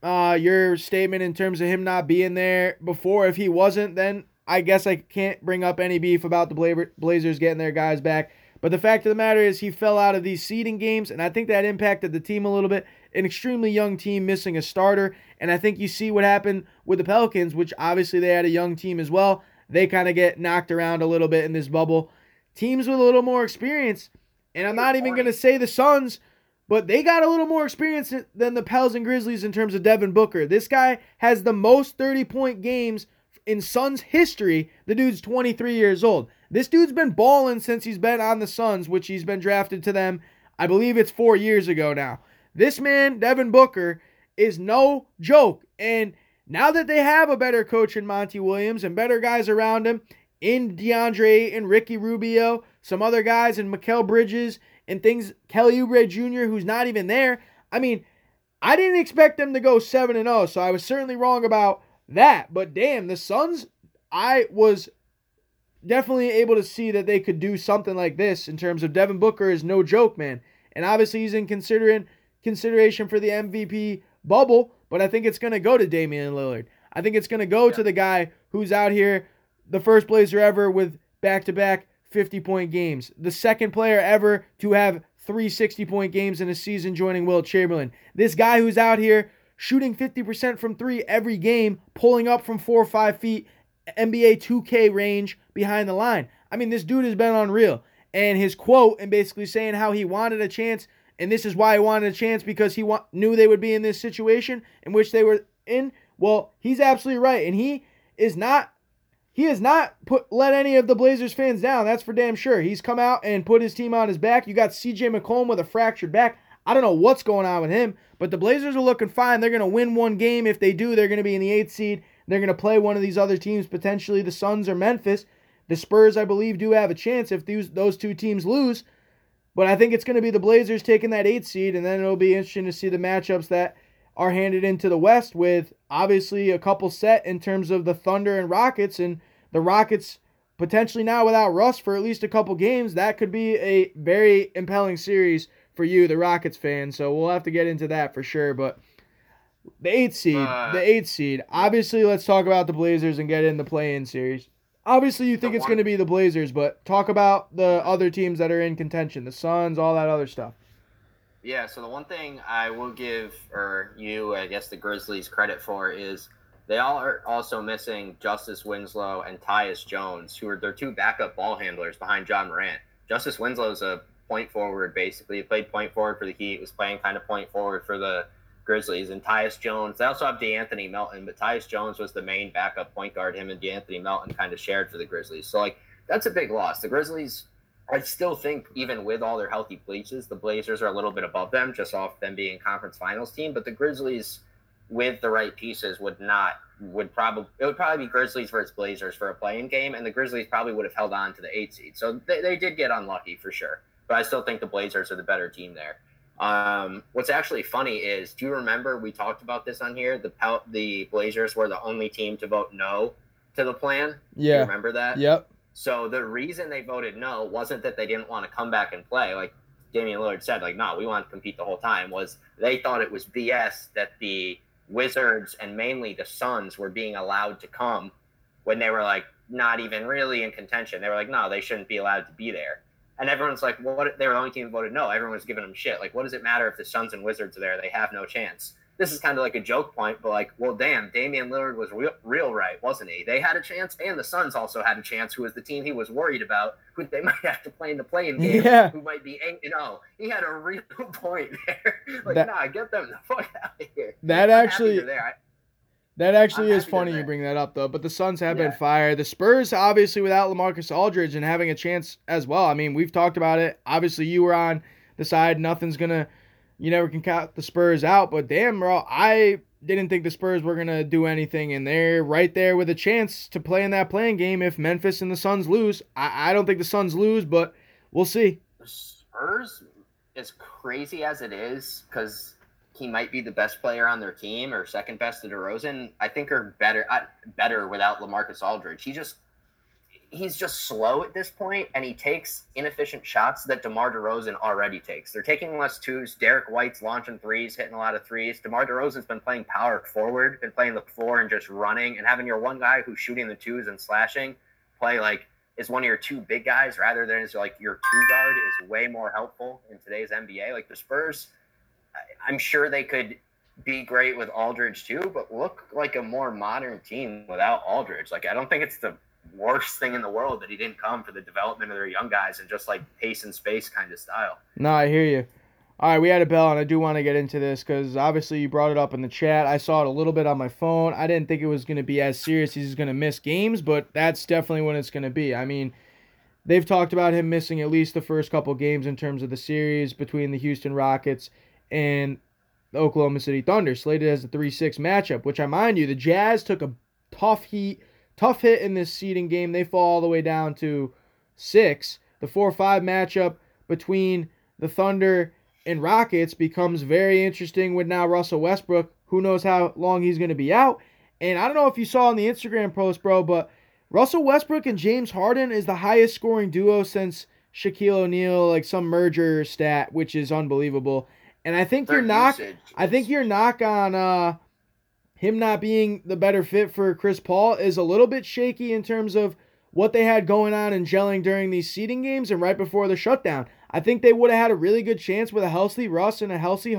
your statement in terms of him not being there before. If he wasn't, then I guess I can't bring up any beef about the Blazers getting their guys back. But the fact of the matter is he fell out of these seeding games, and I think that impacted the team a little bit. An extremely young team missing a starter, and I think you see what happened with the Pelicans, which obviously they had a young team as well. They kind of get knocked around a little bit in this bubble. Teams with a little more experience, and I'm not even going to say the Suns, but they got a little more experience than the Pels and Grizzlies in terms of Devin Booker. This guy has the most 30-point games in Suns history. The dude's 23 years old. This dude's been balling since he's been on the Suns, which he's been drafted to them. I believe it's 4 years ago now. This man, Devin Booker, is no joke. And now that they have a better coach in Monty Williams and better guys around him, in DeAndre and Ricky Rubio, some other guys in Mikal Bridges and things, Kelly Oubre Jr., who's not even there. I mean, I didn't expect them to go 7-0, so I was certainly wrong about that. But damn, the Suns, I was definitely able to see that they could do something like this in terms of Devin Booker is no joke, man. And obviously he's in consideration for the MVP bubble, but I think it's going to go to Damian Lillard. I think it's going to go to the guy who's out here, the first Blazer ever with back-to-back 50-point games. The second player ever to have 3 60-point games in a season, joining Wilt Chamberlain. This guy who's out here shooting 50% from 3 every game, pulling up from 4 or 5 feet, NBA 2K range behind the line. I mean, this dude has been unreal. And his quote, and basically saying how he wanted a chance, and this is why he wanted a chance, because he knew they would be in this situation in which they were in. Well, he's absolutely right. And he has not let any of the Blazers fans down. That's for damn sure. He's come out and put his team on his back. You got CJ McCollum with a fractured back. I don't know what's going on with him, but the Blazers are looking fine. They're going to win one game. If they do, they're going to be in the 8th seed. They're going to play one of these other teams, potentially the Suns or Memphis. The Spurs, I believe, do have a chance if those two teams lose. But I think it's going to be the Blazers taking that 8th seed, and then it'll be interesting to see the matchups that are handed into the West, with obviously a couple set in terms of the Thunder and Rockets, and the Rockets potentially now without Russ for at least a couple games. That could be a very impelling series for you, the Rockets fan. So we'll have to get into that for sure. But the 8th seed. Obviously, let's talk about the Blazers and get in the play-in series. Obviously, you think it's going to be the Blazers, but talk about the other teams that are in contention, the Suns, all that other stuff. Yeah, so the one thing I will give, or you, I guess the Grizzlies, credit for is they all are also missing Justice Winslow and Tyus Jones, who are their 2 backup ball handlers behind John Morant. Justice Winslow is a point forward, basically. He played point forward for the Heat, was playing kind of point forward for the Grizzlies. And Tyus Jones, they also have DeAnthony Melton, but Tyus Jones was the main backup point guard. Him and DeAnthony Melton kind of shared for the Grizzlies. So, that's a big loss. The Grizzlies, I still think, even with all their healthy pieces, the Blazers are a little bit above them, just off them being conference finals team. But the Grizzlies, with the right pieces, it would probably be Grizzlies versus Blazers for a play-in game, and the Grizzlies probably would have held on to the 8th seed. So they did get unlucky for sure. But I still think the Blazers are the better team there. What's actually funny is, do you remember we talked about this on here? The Blazers were the only team to vote no to the plan. Yeah. Do you remember that? Yep. So the reason they voted no wasn't that they didn't want to come back and play. Like Damian Lillard said, no, we want to compete the whole time. Was they thought it was BS that the Wizards and mainly the Suns were being allowed to come when they were not even really in contention. They were no, they shouldn't be allowed to be there. And everyone's like, well, what? They were the only team who voted no. Everyone was giving them shit. What does it matter if the Suns and Wizards are there? They have no chance. This is kind of like a joke point, but well, damn, Damian Lillard was real right, wasn't he? They had a chance, and the Suns also had a chance, who was the team he was worried about, who they might have to play in the play-in game, who might be 8-0. He had a real point there. Nah, get them the fuck out of here. That actually is funny you bring that up, though. But the Suns have been fired. The Spurs, obviously, without LaMarcus Aldridge and having a chance as well. I mean, we've talked about it. Obviously, you were on the side. You never can count the Spurs out. But damn, bro, I didn't think the Spurs were going to do anything. And they're right there with a chance to play in that playing game if Memphis and the Suns lose. I don't think the Suns lose, but we'll see. The Spurs, as crazy as it is, because he might be the best player on their team or second best to DeRozan, I think are better without LaMarcus Aldridge. he's just slow at this point, and he takes inefficient shots that DeMar DeRozan already takes. They're taking less twos. Derek White's launching threes, hitting a lot of threes. DeMar DeRozan's been playing power forward, been playing the floor and just running, and having your one guy who's shooting the twos and slashing play like is one of your two big guys rather than is like your two guard is way more helpful in today's NBA. Like the Spurs, I'm sure they could be great with Aldridge too, but look like a more modern team without Aldridge. Like I don't think it's the worst thing in the world that he didn't come for the development of their young guys and just like pace and space kind of style. No, I hear you. All right, we had a bell, and I do want to get into this because obviously you brought it up in the chat. I saw it a little bit on my phone. I didn't think it was going to be as serious. He's going to miss games, but that's definitely when it's going to be. I mean, they've talked about him missing at least the first couple games in terms of the series between the Houston Rockets and the Oklahoma City Thunder, slated as a 3-6 matchup, which I mind you, the Jazz took a tough hit in this seeding game. They fall all the way down to 6. The 4-5 matchup between the Thunder and Rockets becomes very interesting with now Russell Westbrook. Who knows how long he's going to be out. And I don't know if you saw on the Instagram post, bro, but Russell Westbrook and James Harden is the highest scoring duo since Shaquille O'Neal, like some merger stat, which is unbelievable. And I think your knock on him not being the better fit for Chris Paul is a little bit shaky in terms of what they had going on and gelling during these seeding games and right before the shutdown. I think they would have had a really good chance with a healthy Russ and a healthy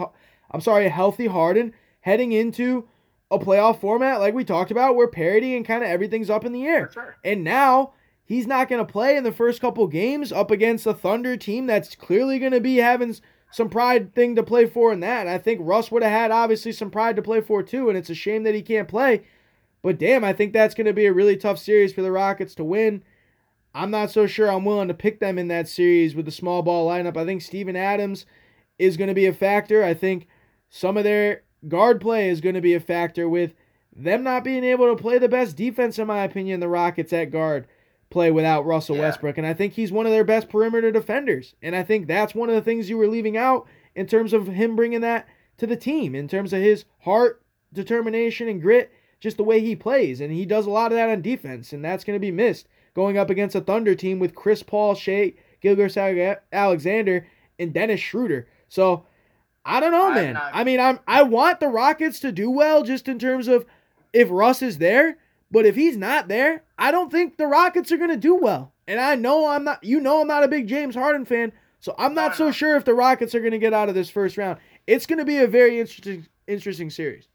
Harden heading into a playoff format like we talked about where parity and kind of everything's up in the air. Sure. And now he's not going to play in the first couple games up against a Thunder team that's clearly going to be having some pride thing to play for in that. And I think Russ would have had obviously some pride to play for too, and it's a shame that he can't play. But damn, I think that's going to be a really tough series for the Rockets to win. I'm not so sure I'm willing to pick them in that series with the small ball lineup. I think Steven Adams is going to be a factor. I think some of their guard play is going to be a factor with them not being able to play the best defense, in my opinion, the Rockets at guard play without Russell Westbrook. And I think he's one of their best perimeter defenders. And I think that's one of the things you were leaving out in terms of him bringing that to the team, in terms of his heart, determination, and grit, just the way he plays. And he does a lot of that on defense, and that's going to be missed going up against a Thunder team with Chris Paul, Shea Gilgeous-Alexander, and Dennis Schroeder. So, I don't know, man. I want the Rockets to do well just in terms of if Russ is there, but if he's not there, I don't think the Rockets are going to do well. And I know I'm not a big James Harden fan, so I'm not so sure if the Rockets are going to get out of this first round. It's going to be a very interesting series.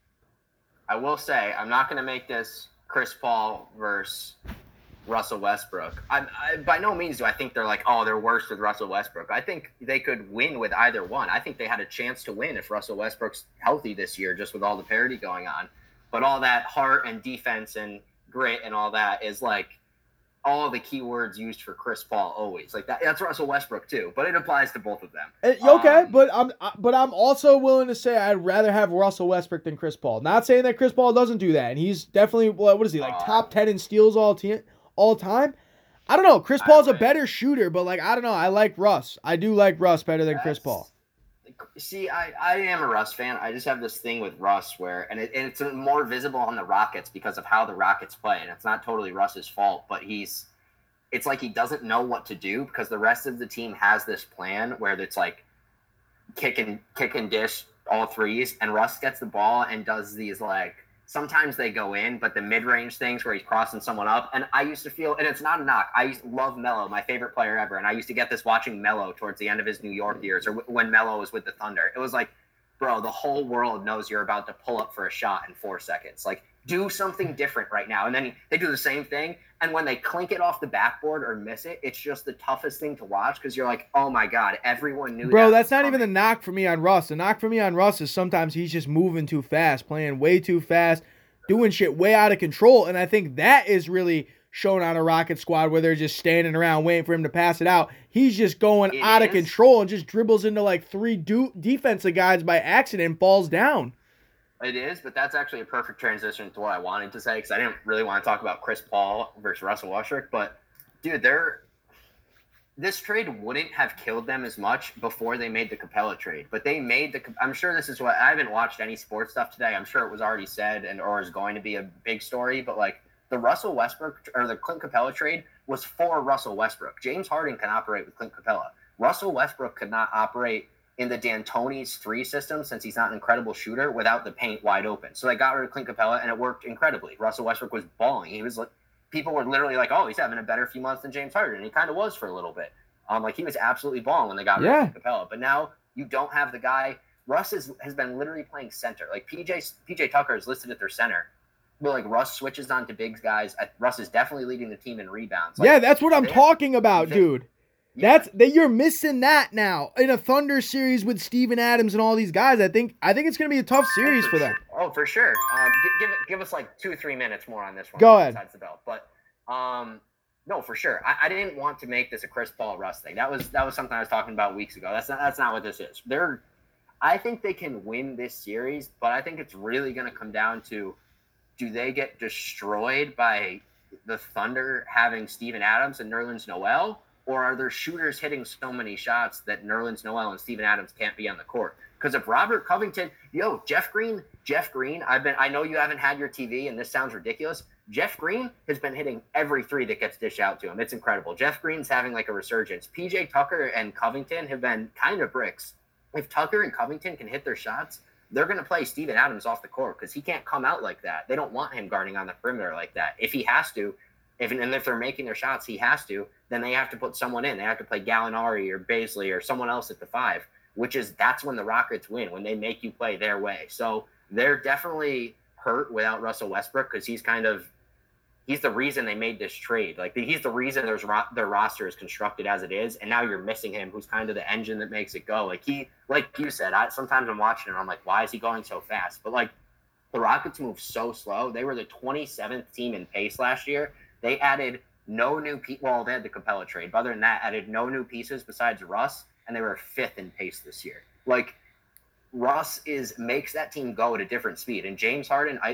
I will say, I'm not going to make this Chris Paul versus Russell Westbrook. I by no means do I think they're like, oh, they're worse with Russell Westbrook. I think they could win with either one. I think they had a chance to win if Russell Westbrook's healthy this year, just with all the parity going on. But all that heart and defense and grit and all that is like all the keywords used for Chris Paul always. Like that's Russell Westbrook too, but it applies to both of them. Okay, but I'm also willing to say I'd rather have Russell Westbrook than Chris Paul. Not saying that Chris Paul doesn't do that, and he's definitely what is he like top 10 in steals all time? I don't know. Chris Paul's a better shooter, but like I don't know. I like Russ. I do like Russ better than Chris Paul. See, I am a Russ fan. I just have this thing with Russ where, and it's more visible on the Rockets because of how the Rockets play, and it's not totally Russ's fault, but it's like he doesn't know what to do because the rest of the team has this plan where it's like kick and dish all threes, and Russ gets the ball and does these like, sometimes they go in, but the mid-range things where he's crossing someone up. And I used to feel, and it's not a knock, I used to love Melo, my favorite player ever. And I used to get this watching Melo towards the end of his New York years or when Melo was with the Thunder. It was like, bro, the whole world knows you're about to pull up for a shot in 4 seconds. Like, do something different right now. And then they do the same thing. And when they clink it off the backboard or miss it, it's just the toughest thing to watch because you're like, oh my God, everyone knew that. Bro, that's not even the knock for me on Russ. The knock for me on Russ is sometimes he's just moving too fast, playing way too fast, doing shit way out of control. And I think that is really shown on a Rocket squad where they're just standing around waiting for him to pass it out. He's just going out of control and just dribbles into like 3 defensive guys by accident and falls down. It is, but that's actually a perfect transition to what I wanted to say because I didn't really want to talk about Chris Paul versus Russell Westbrook. But, dude, this trade wouldn't have killed them as much before they made the Capella trade. But they made I'm sure this is what, I haven't watched any sports stuff today. I'm sure it was already said or is going to be a big story. But, like, the Russell Westbrook or the Clint Capella trade was for Russell Westbrook. James Harden can operate with Clint Capella. Russell Westbrook could not operate in the D'Antoni's 3 system, since he's not an incredible shooter, without the paint wide open. So they got rid of Clint Capella, and it worked incredibly. Russell Westbrook was balling. He was like, people were literally like, oh, he's having a better few months than James Harden. And he kind of was for a little bit. Like, he was absolutely balling when they got rid of Clint Capella. But now you don't have the guy. Russ has been literally playing center. Like, PJ Tucker is listed at their center. But, like, Russ switches on to big guys. Russ is definitely leading the team in rebounds. Like, yeah, that's what I'm talking about, dude. Yeah. You're missing that now in a Thunder series with Steven Adams and all these guys. I think it's going to be a tough series for them. Oh, for sure. Give us like 2 or 3 minutes more on this one. Go ahead. Besides the belt, but no, for sure. I didn't want to make this a Chris Paul Russ thing. That was something I was talking about weeks ago. That's not what this is. I think they can win this series, but I think it's really going to come down to, do they get destroyed by the Thunder having Steven Adams and Nerlens Noel? Or are there shooters hitting so many shots that Nerlens Noel and Steven Adams can't be on the court? Because if Robert Covington, Jeff Green, I know you haven't had your TV, and this sounds ridiculous. Jeff Green has been hitting every 3 that gets dished out to him. It's incredible. Jeff Green's having like a resurgence. PJ Tucker and Covington have been kind of bricks. If Tucker and Covington can hit their shots, they're going to play Steven Adams off the court, because he can't come out like that. They don't want him guarding on the perimeter like that. If he has to, if they're making their shots, he has to, then they have to put someone in. They have to play Gallinari or Baisley or someone else at the 5, that's when the Rockets win, when they make you play their way. So they're definitely hurt without Russell Westbrook, because he's the reason they made this trade. Like, he's the reason their roster is constructed as it is, and now you're missing him, who's kind of the engine that makes it go. Like you said, sometimes I'm watching him, I'm like, why is he going so fast? But like, the Rockets move so slow. They were the 27th team in pace last year. They added no new they had the Capella trade, but other than that, added no new pieces besides Russ, and they were 5th in pace this year. Like, Russ makes that team go at a different speed. And James Harden, I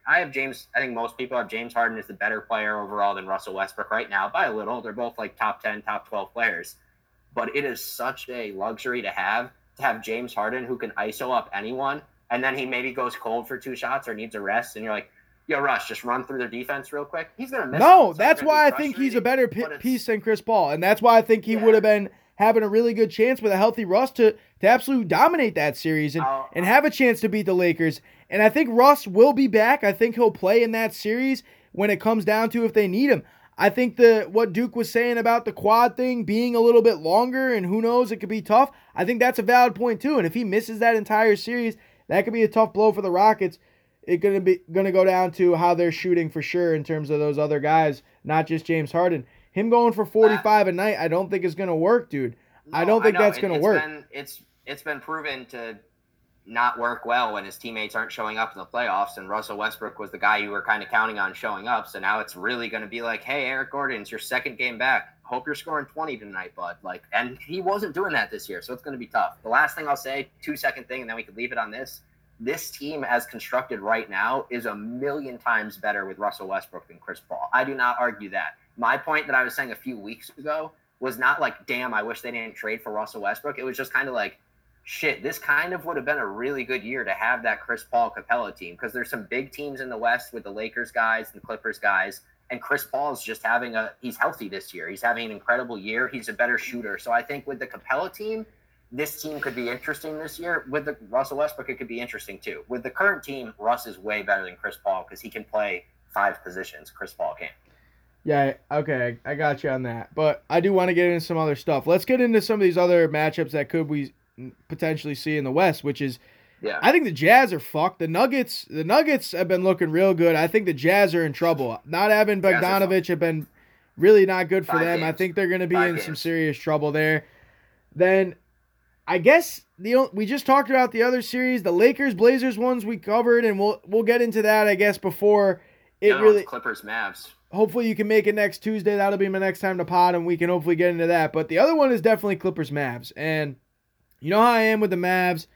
think most people have James Harden as the better player overall than Russell Westbrook right now by a little. They're both like top 10, top 12 players. But it is such a luxury to have James Harden, who can ISO up anyone, and then he maybe goes cold for 2 shots or needs a rest, and you're like, yo, Russ, just run through their defense real quick. He's going to miss. No, that's why I think he's a better piece than Chris Paul. And that's why I think he would have been having a really good chance with a healthy Russ to absolutely dominate that series and have a chance to beat the Lakers. And I think Russ will be back. I think he'll play in that series when it comes down to if they need him. I think what Duke was saying about the quad thing being a little bit longer, and who knows, it could be tough. I think that's a valid point too. And if he misses that entire series, that could be a tough blow for the Rockets. It's gonna go down to how they're shooting for sure in terms of those other guys, not just James Harden. Him going for 45 a night, I don't think is gonna work, dude. No, I don't think that's gonna work. It's been proven to not work well when his teammates aren't showing up in the playoffs, and Russell Westbrook was the guy you were kind of counting on showing up. So now it's really gonna be like, hey, Eric Gordon, it's your 2nd game back. Hope you're scoring 20 tonight, bud. And he wasn't doing that this year, so it's gonna be tough. The last thing I'll say, 2-second thing, and then we can leave it on this. This team, as constructed right now, is a million times better with Russell Westbrook than Chris Paul. I do not argue that. My point that I was saying a few weeks ago was not like, damn, I wish they didn't trade for Russell Westbrook. It was just kind of like, shit, this kind of would have been a really good year to have that Chris Paul Capella team, because there's some big teams in the West with the Lakers guys and the Clippers guys, and Chris Paul is just he's healthy this year. He's having an incredible year. He's a better shooter. So I think with the Capella team, this team could be interesting this year. With the Russell Westbrook, it could be interesting too. With the current team, Russ is way better than Chris Paul because he can play 5 positions. Chris Paul can't. Yeah, okay, I got you on that. But I do want to get into some other stuff. Let's get into some of these other matchups that we potentially see in the West, which is, I think the Jazz are fucked. The Nuggets have been looking real good. I think the Jazz are in trouble. Not having Bogdanović have been really not good for them. Games. I think they're going to be in some serious trouble there. Then I guess we just talked about the other series, the Lakers-Blazers ones we covered, and we'll get into that, I guess, before it really... Clippers-Mavs. Hopefully you can make it next Tuesday. That'll be my next time to pod, and we can hopefully get into that. But the other one is definitely Clippers-Mavs. And you know how I am with the Mavs.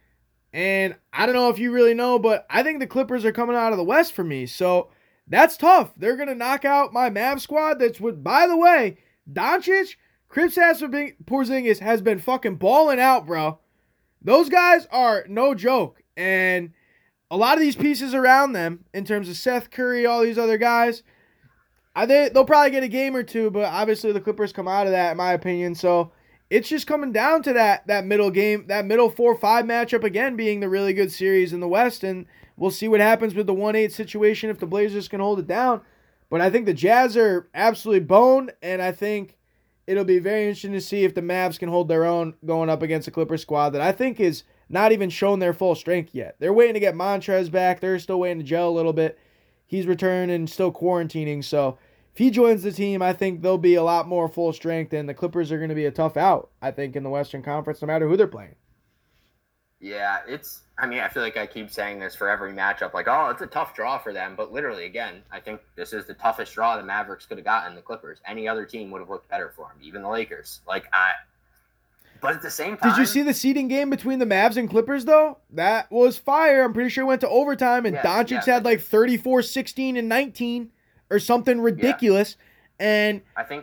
And I don't know if you really know, but I think the Clippers are coming out of the West for me. So that's tough. They're going to knock out my Mavs squad. That's what, by the way, Doncic, Kristaps Porzingis has been fucking balling out, bro. Those guys are no joke. And a lot of these pieces around them, in terms of Seth Curry, all these other guys, They'll probably get a game or two, but obviously the Clippers come out of that, in my opinion. So it's just coming down to that middle game, that middle 4-5 matchup again being the really good series in the West, and we'll see what happens with the 1-8 situation if the Blazers can hold it down. But I think the Jazz are absolutely boned, and I think it'll be very interesting to see if the Mavs can hold their own going up against a Clipper squad that I think is not even shown their full strength yet. They're waiting to get Montrez back. They're still waiting to gel a little bit. He's returned and still quarantining, so if he joins the team, I think they'll be a lot more full strength, and the Clippers are going to be a tough out, I think, in the Western Conference, no matter who they're playing. Yeah, I feel like I keep saying this for every matchup, like, oh, it's a tough draw for them. But literally, again, I think this is the toughest draw the Mavericks could have gotten, the Clippers. Any other team would have looked better for them, even the Lakers. But at the same time... Did you see the seeding game between the Mavs and Clippers, though? That was fire. I'm pretty sure it went to overtime, and Doncic had like 34, 16, and 19 or something ridiculous. Yeah. And I think...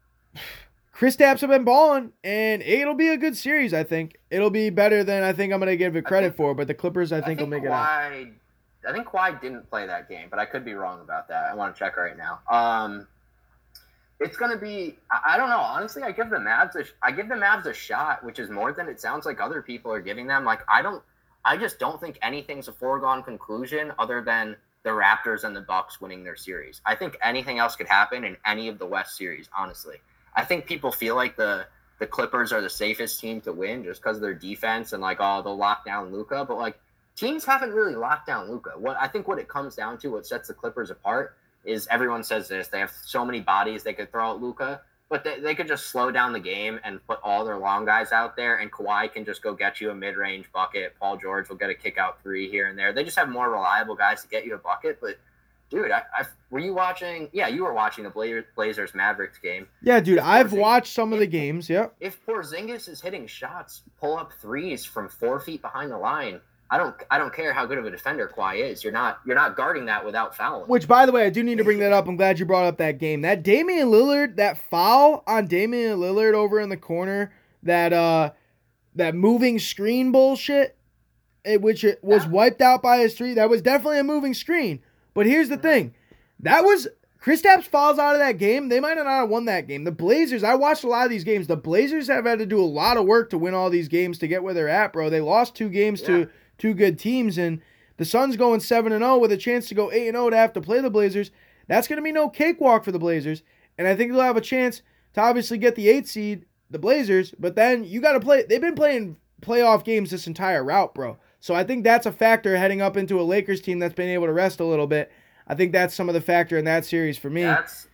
Kristaps have been balling, and it'll be a good series, I think. It'll be better than I think I'm going to give it credit for, but the Clippers, I think will make it out. I think Kawhi didn't play that game, but I could be wrong about that. I want to check right now. It's going to be, I don't know. Honestly, I give the Mavs a shot, which is more than it sounds like other people are giving them. Like, I just don't think anything's a foregone conclusion other than the Raptors and the Bucks winning their series. I think anything else could happen in any of the West series, honestly. I think people feel like the Clippers are the safest team to win just because of their defense and like, oh, they'll lock down Luka. But like, teams haven't really locked down Luka. What it comes down to, what sets the Clippers apart, is everyone says this: they have so many bodies they could throw at Luka, but they could just slow down the game and put all their long guys out there, and Kawhi can just go get you a mid-range bucket. Paul George will get a kick-out three here and there. They just have more reliable guys to get you a bucket, but. Dude, were you watching? Yeah, you were watching the Blazers Mavericks game. Yeah, dude, I've watched some of the games. Yeah. If Porzingis is hitting shots, pull up threes from 4 feet behind the line, I don't care how good of a defender Kawhi is. You're not guarding that without fouling. Which, by the way, I do need to bring that up. I'm glad you brought up that game. That Damian Lillard, that foul on Damian Lillard over in the corner, that moving screen bullshit, which it was wiped out by his three. That was definitely a moving screen. But here's the thing. That was Kristaps falls out of that game. They might not have won that game. The Blazers, I watched a lot of these games. The Blazers have had to do a lot of work to win all these games to get where they're at, bro. They lost 2 games to 2 good teams, and the Suns going 7-0 with a chance to go 8-0 to have to play the Blazers. That's going to be no cakewalk for the Blazers, and I think they'll have a chance to obviously get the 8 seed, the Blazers, but then you got to play. They've been playing playoff games this entire route, bro. So I think that's a factor heading up into a Lakers team that's been able to rest a little bit. I think that's some of the factor in that series for me. If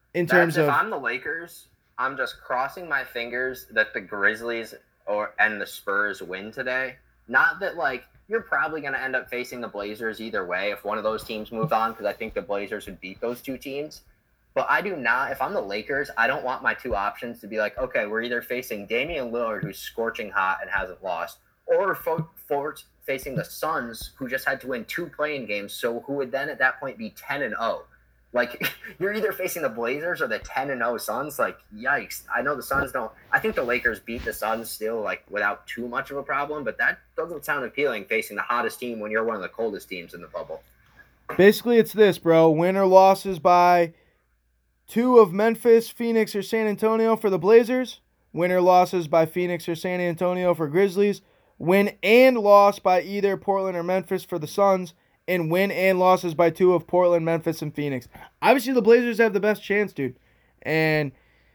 I'm the Lakers, I'm just crossing my fingers that the Grizzlies and the Spurs win today. Not that, like, you're probably going to end up facing the Blazers either way if one of those teams moved on, because I think the Blazers would beat those 2 teams. But I do not, if I'm the Lakers, I don't want my 2 options to be like, okay, we're either facing Damian Lillard, who's scorching hot and hasn't lost, or facing the Suns, who just had to win 2 play-in games, so who would then at that point be 10-0. Like, you're either facing the Blazers or the 10-0 Suns. Like, yikes. I know the Suns don't. I think the Lakers beat the Suns still, like, without too much of a problem, but that doesn't sound appealing, facing the hottest team when you're one of the coldest teams in the bubble. Basically, it's this, bro. Win or losses by 2 of Memphis, Phoenix, or San Antonio for the Blazers. Win or losses by Phoenix or San Antonio for Grizzlies. Win and loss by either Portland or Memphis for the Suns, and win and losses by 2 of Portland, Memphis, and Phoenix. Obviously, the Blazers have the best chance, dude. And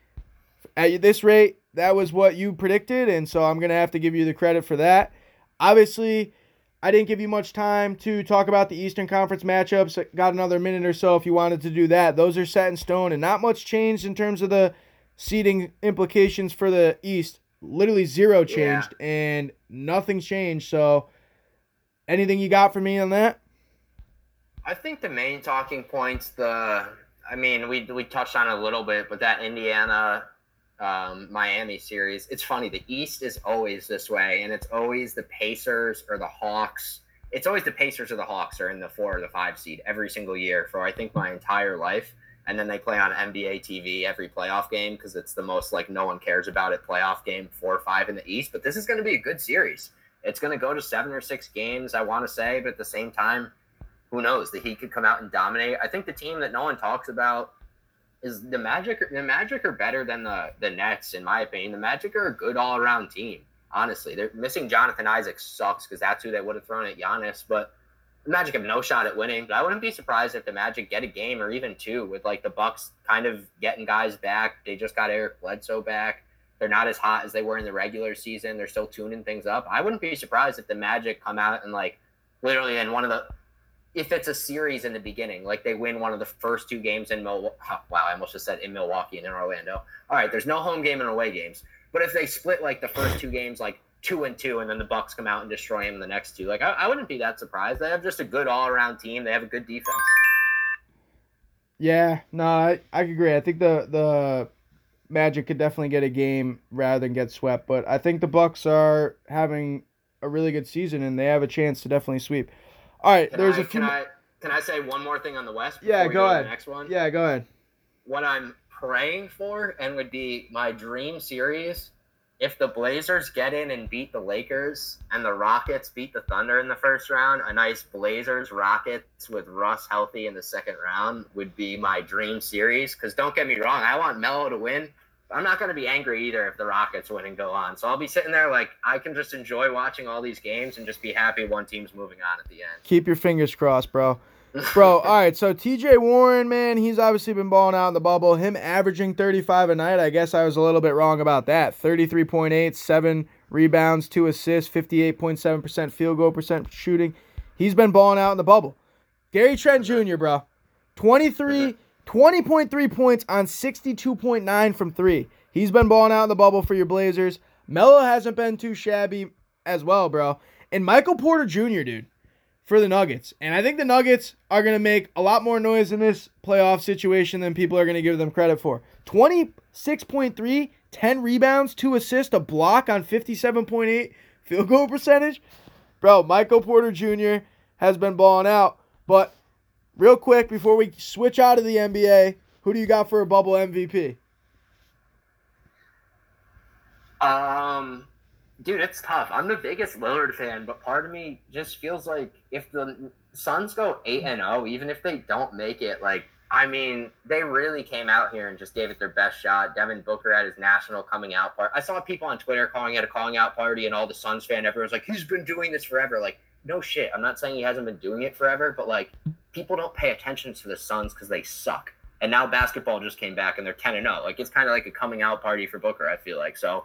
at this rate, that was what you predicted, and so I'm going to have to give you the credit for that. Obviously, I didn't give you much time to talk about the Eastern Conference matchups. Got another minute or so if you wanted to do that. Those are set in stone, and not much changed in terms of the seeding implications for the East. Literally 0 changed, and nothing's changed. So, anything you got for me on that? I think the main talking points, we touched on it a little bit, but that Indiana Miami series, it's funny. The East is always this way, and it's always the Pacers or the Hawks. It's always the Pacers or the Hawks are in the 4 or the 5 seed every single year for, I think, my entire life. And then they play on NBA TV every playoff game because it's the most, like, no one cares about it playoff game 4 or 5 in the East. But this is going to be a good series. It's going to go to 7 or 6 games, I want to say. But at the same time, who knows? The Heat could come out and dominate. I think the team that no one talks about is the Magic are better than the Nets, in my opinion. The Magic are a good all-around team, honestly. They're missing Jonathan Isaac sucks because that's who they would have thrown at Giannis, but the Magic have no shot at winning. But I wouldn't be surprised if the Magic get a game or even two with like the Bucks kind of getting guys back. They just got Eric Bledsoe back. They're not as hot as they were in the regular season. They're still tuning things up. I wouldn't be surprised if the Magic come out and like literally in one of the, if it's a series in the beginning, like they win one of the first two games in Milwaukee. Wow, I almost just said in Milwaukee and in Orlando. All right, there's no home game and away games. But if they split like the first two games like 2-2, and then the Bucks come out and destroy them in the next two, like I wouldn't be that surprised. They have just a good all-around team. They have a good defense. Yeah, no, I agree. I think the Magic could definitely get a game rather than get swept, but I think the Bucks are having a really good season and they have a chance to definitely sweep. All right, Can I say one more thing on the West? Yeah, go ahead. To the next one? Yeah, go ahead. What I'm praying for and would be my dream series, if the Blazers get in and beat the Lakers and the Rockets beat the Thunder in the first round, a nice Blazers-Rockets with Russ healthy in the second round would be my dream series. Because don't get me wrong, I want Melo to win. I'm not going to be angry either if the Rockets win and go on. So I'll be sitting there like I can just enjoy watching all these games and just be happy one team's moving on at the end. Keep your fingers crossed, bro. Bro, all right, so TJ Warren, man, he's obviously been balling out in the bubble. Him averaging 35 a night, I guess I was a little bit wrong about that. 33.8, 7 rebounds, 2 assists, 58.7% field goal percent shooting. He's been balling out in the bubble. Gary Trent Jr., bro, 20.3 points on 62.9 from 3. He's been balling out in the bubble for your Blazers. Melo hasn't been too shabby as well, bro. And Michael Porter Jr., dude, for the Nuggets. And I think the Nuggets are going to make a lot more noise in this playoff situation than people are going to give them credit for. 26.3, 10 rebounds, 2 assists, a block on 57.8 field goal percentage. Bro, Michael Porter Jr. has been balling out. But real quick, before we switch out of the NBA, who do you got for a bubble MVP? Dude, it's tough. I'm the biggest Lillard fan, but part of me just feels like if the Suns go 8-0, even if they don't make it, like, I mean, they really came out here and just gave it their best shot. Devin Booker at his national coming out party. I saw people on Twitter calling it a calling out party, and all the Suns fan, everyone's like, he's been doing this forever. Like, no shit. I'm not saying he hasn't been doing it forever, but, like, people don't pay attention to the Suns because they suck. And now basketball just came back, and they're 10-0. Like, it's kind of like a coming out party for Booker, I feel like. So,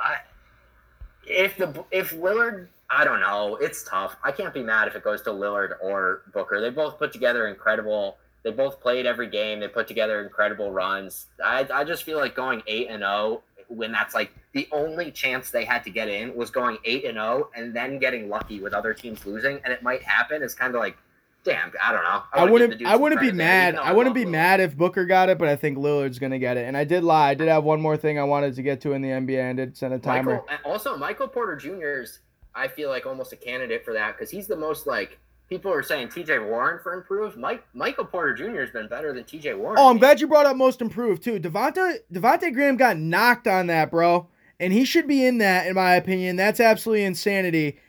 if Lillard, I don't know, it's tough. I can't be mad if it goes to Lillard or Booker. They both put together incredible. They both played every game. They put together incredible runs. I just feel like going 8-0 when that's like the only chance they had to get in was going 8-0 and then getting lucky with other teams losing, and it might happen. It's kind of like, damn, I don't know. I wouldn't be mad. I wouldn't be mad if Booker got it, but I think Lillard's gonna get it. And I did lie. I did have one more thing I wanted to get to in the NBA, and did send a timer. Michael Porter Jr. is, I feel like, almost a candidate for that because he's the most, like, people are saying TJ Warren for improved. Michael Porter Jr. has been better than TJ Warren. Oh, I'm glad you brought up most improved too. Devontae Graham got knocked on that, bro, and he should be in that, in my opinion. That's absolutely insanity.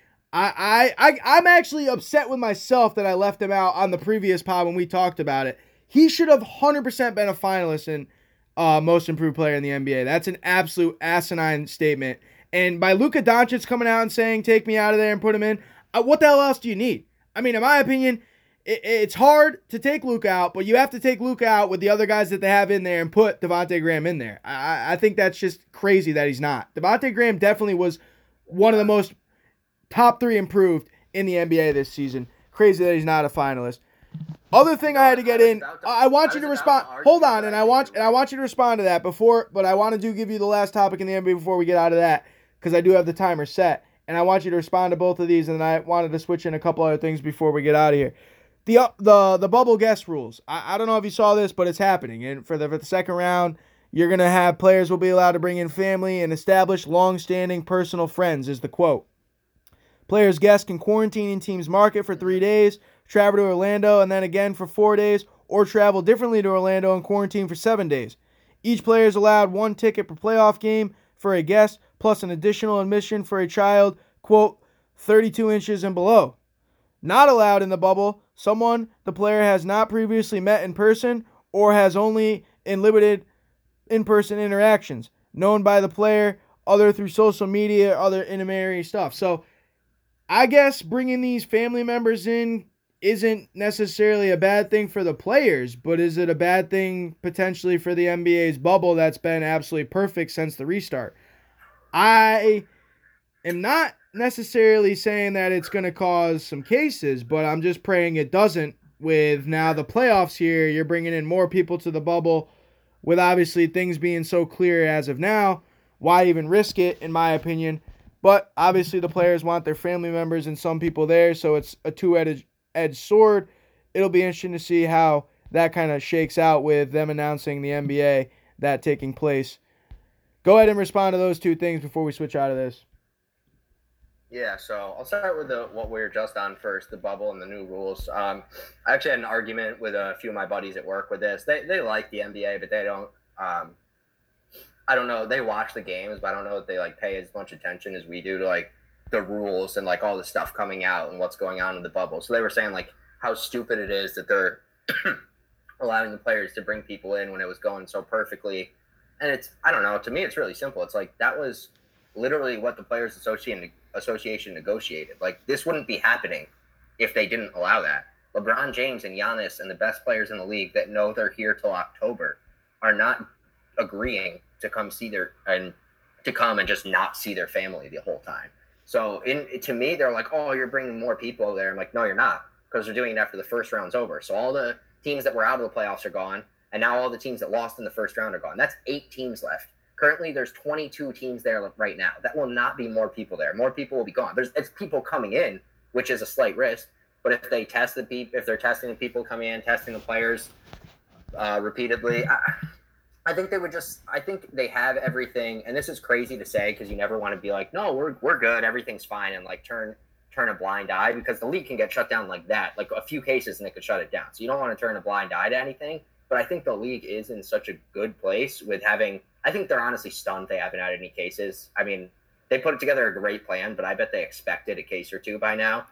I'm actually upset with myself that I left him out on the previous pod when we talked about it. He should have 100% been a finalist in most improved player in the NBA. That's an absolute asinine statement. And by Luka Doncic coming out and saying, take me out of there and put him in, what the hell else do you need? I mean, in my opinion, it's hard to take Luka out, but you have to take Luka out with the other guys that they have in there and put Devontae Graham in there. I think that's just crazy that he's not. Devontae Graham definitely was one of the most top 3 improved in the NBA this season. Crazy that he's not a finalist. Other thing I had to get in, I want you to respond. Hold on, and I want you to respond to that but I want to give you the last topic in the NBA before we get out of that, because I do have the timer set, and I want you to respond to both of these, and then I wanted to switch in a couple other things before we get out of here. The bubble guest rules. I don't know if you saw this, but it's happening, and for the second round, you're going to have players will be allowed to bring in family and establish long-standing personal friends, is the quote. Players' guests can quarantine in team's market for 3 days, travel to Orlando, and then again for 4 days, or travel differently to Orlando and quarantine for 7 days. Each player is allowed 1 ticket per playoff game for a guest, plus an additional admission for a child, quote, 32 inches and below. Not allowed in the bubble, someone the player has not previously met in person or has only in limited in-person interactions, known by the player, other through social media, other intermediary stuff. So I guess bringing these family members in isn't necessarily a bad thing for the players, but is it a bad thing potentially for the NBA's bubble that's been absolutely perfect since the restart? I am not necessarily saying that it's going to cause some cases, but I'm just praying it doesn't. With now the playoffs here, you're bringing in more people to the bubble with obviously things being so clear as of now. Why even risk it, in my opinion? But obviously the players want their family members and some people there, so it's a two-edged sword. It'll be interesting to see how that kind of shakes out with them announcing the NBA that taking place. Go ahead and respond to those two things before we switch out of this. Yeah, so I'll start with what we were just on first, the bubble and the new rules. I actually had an argument with a few of my buddies at work with this. They like the NBA, but they don't. I don't know. They watch the games, but I don't know if they like pay as much attention as we do to like the rules and like all the stuff coming out and what's going on in the bubble. So they were saying like how stupid it is that they're allowing the players to bring people in when it was going so perfectly. And it's, I don't know. To me, it's really simple. It's like that was literally what the Players Association negotiated. Like this wouldn't be happening if they didn't allow that. LeBron James and Giannis and the best players in the league that know they're here till October are not agreeing to come and just not see their family the whole time. So to me, they're like, oh, you're bringing more people over there. I'm like, no, you're not, because they're doing it after the first round's over. So all the teams that were out of the playoffs are gone, and now all the teams that lost in the first round are gone. That's 8 teams left. Currently, there's 22 teams there right now. That will not be more people there. More people will be gone. It's people coming in, which is a slight risk. But if they test if they're testing the people coming in, testing the players repeatedly, I think I think they have everything. And this is crazy to say because you never want to be like, no, we're good, everything's fine, and like turn a blind eye, because the league can get shut down like that, like a few cases, and they could shut it down. So you don't want to turn a blind eye to anything. But I think the league is in such a good place with having. I think they're honestly stunned they haven't had any cases. I mean, they put together a great plan, but I bet they expected a case or two by now.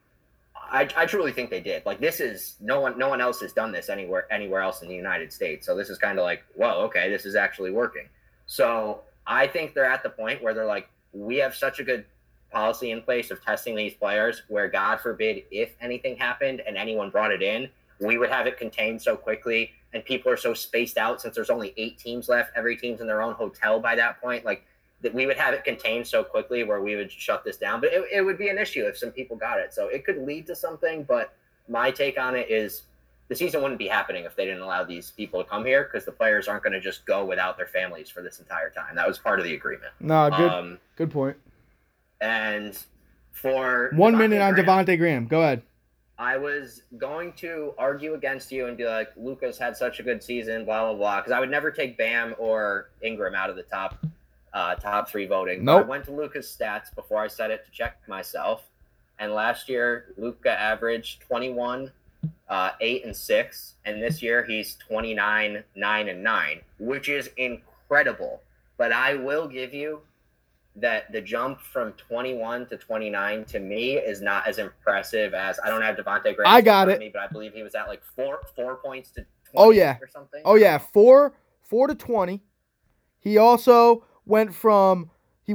I truly think they did. Like this is no one else has done this anywhere else in the United States. So this is kind of like, whoa, okay, this is actually working. So I think they're at the point where they're like, we have such a good policy in place of testing these players where, God forbid, if anything happened and anyone brought it in, we would have it contained so quickly, and people are so spaced out since there's only 8 teams left. Every team's in their own hotel by that point. Like that, we would have it contained so quickly where we would shut this down. But it would be an issue if some people got it. So it could lead to something. But my take on it is the season wouldn't be happening if they didn't allow these people to come here, because the players aren't going to just go without their families for this entire time. That was part of the agreement. No, good point. And for 1 minute on Devontae Graham. Go ahead. I was going to argue against you and be like, Luka's had such a good season, blah, blah, blah, because I would never take Bam or Ingram out of the top 3 voting. Nope. I went to Luka's stats before I said it to check myself, and last year Luka averaged 21, 8 and 6, and this year he's 29, 9 and 9, which is incredible. But I will give you that the jump from 21 to 29 to me is not as impressive as, I don't have Devontae Graham. I got it. Me, but I believe he was at like 4 points to 20 or something. Oh yeah, 4 to 20. He also went from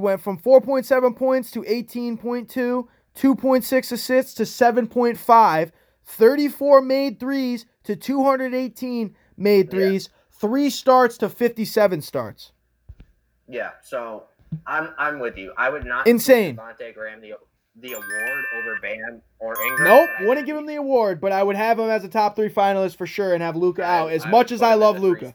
4.7 points to 18.2, 2.6 assists to 7.5, 34 made threes to 218 made threes, 3 starts to 57 starts. Yeah, so I'm with you. I would not insane give Devontae Graham the award over Bam or Ingram. Nope, wouldn't give him the award, but I would have him as a top 3 finalist for sure and have Luka out. As much as I love Luka,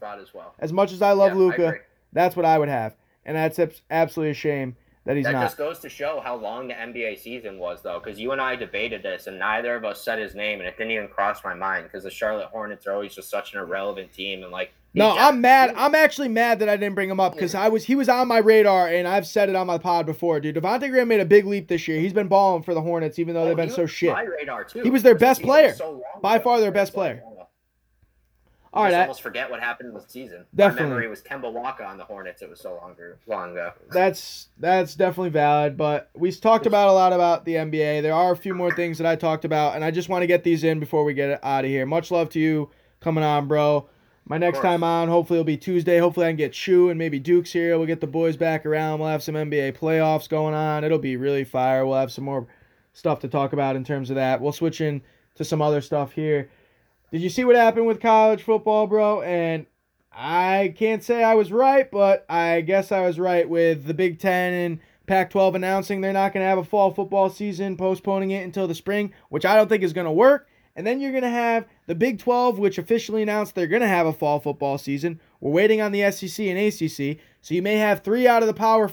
that's what I would have, and that's absolutely a shame that he's not. That just goes to show how long the NBA season was, though, because you and I debated this, and neither of us said his name, and it didn't even cross my mind, because the Charlotte Hornets are always just such an irrelevant team, and like. No, I'm mad. I'm actually mad that I didn't bring him up, because he was on my radar, and I've said it on my pod before, dude. Devontae Graham made a big leap this year. He's been balling for the Hornets, even though they've been so shit. My radar too. He was their best player, by far their best player. All right, I almost forget what happened in the season. Definitely, my memory was Kemba Walker on the Hornets. It was so long ago. That's definitely valid. But we talked about a lot about the NBA. There are a few more things that I talked about, and I just want to get these in before we get out of here. Much love to you coming on, bro. My next time on, hopefully it'll be Tuesday. Hopefully I can get Shu and maybe Dukes here. We'll get the boys back around. We'll have some NBA playoffs going on. It'll be really fire. We'll have some more stuff to talk about in terms of that. We'll switch in to some other stuff here. Did you see what happened with college football, bro? And I can't say I was right, but I guess I was right with the Big Ten and Pac-12 announcing they're not going to have a fall football season, postponing it until the spring, which I don't think is going to work. And then you're going to have the Big 12, which officially announced they're going to have a fall football season. We're waiting on the SEC and ACC. So you may have 3 out of the Power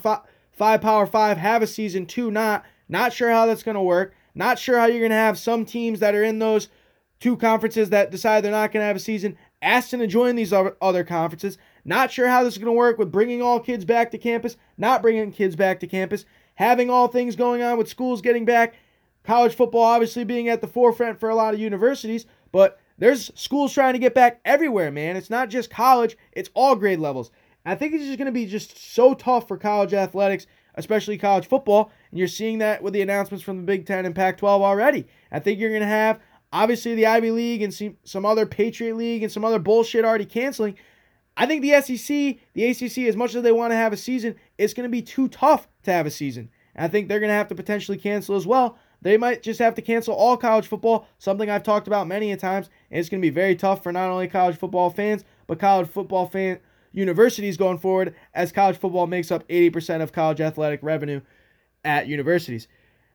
5 have a season, 2 not. Not sure how that's going to work. Not sure how you're going to have some teams that are in those 2 conferences that decide they're not going to have a season asked to join these other conferences. Not sure how this is going to work with bringing all kids back to campus, not bringing kids back to campus, having all things going on with schools getting back, college football obviously being at the forefront for a lot of universities, but there's schools trying to get back everywhere, man. It's not just college, it's all grade levels. And I think it's just going to be just so tough for college athletics, especially college football, and you're seeing that with the announcements from the Big Ten and Pac-12 already. I think you're going to have, obviously, the Ivy League and some other Patriot League and some other bullshit already canceling. I think the SEC, the ACC, as much as they want to have a season, it's going to be too tough to have a season. And I think they're going to have to potentially cancel as well. They might just have to cancel all college football, something I've talked about many a times, and it's going to be very tough for not only college football fans, but college football universities going forward, as college football makes up 80% of college athletic revenue at universities.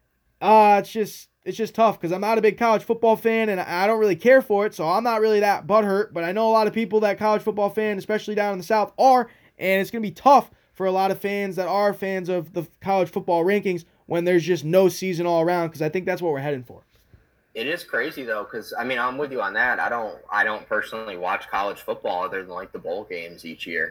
It's just tough because I'm not a big college football fan and I don't really care for it, so I'm not really that butthurt, but I know a lot of people that college football fan, especially down in the South, are, and it's going to be tough for a lot of fans that are fans of the college football rankings when there's just no season all around, because I think that's what we're heading for. It is crazy though, because I mean, I'm with you on that. I don't personally watch college football other than like the bowl games each year.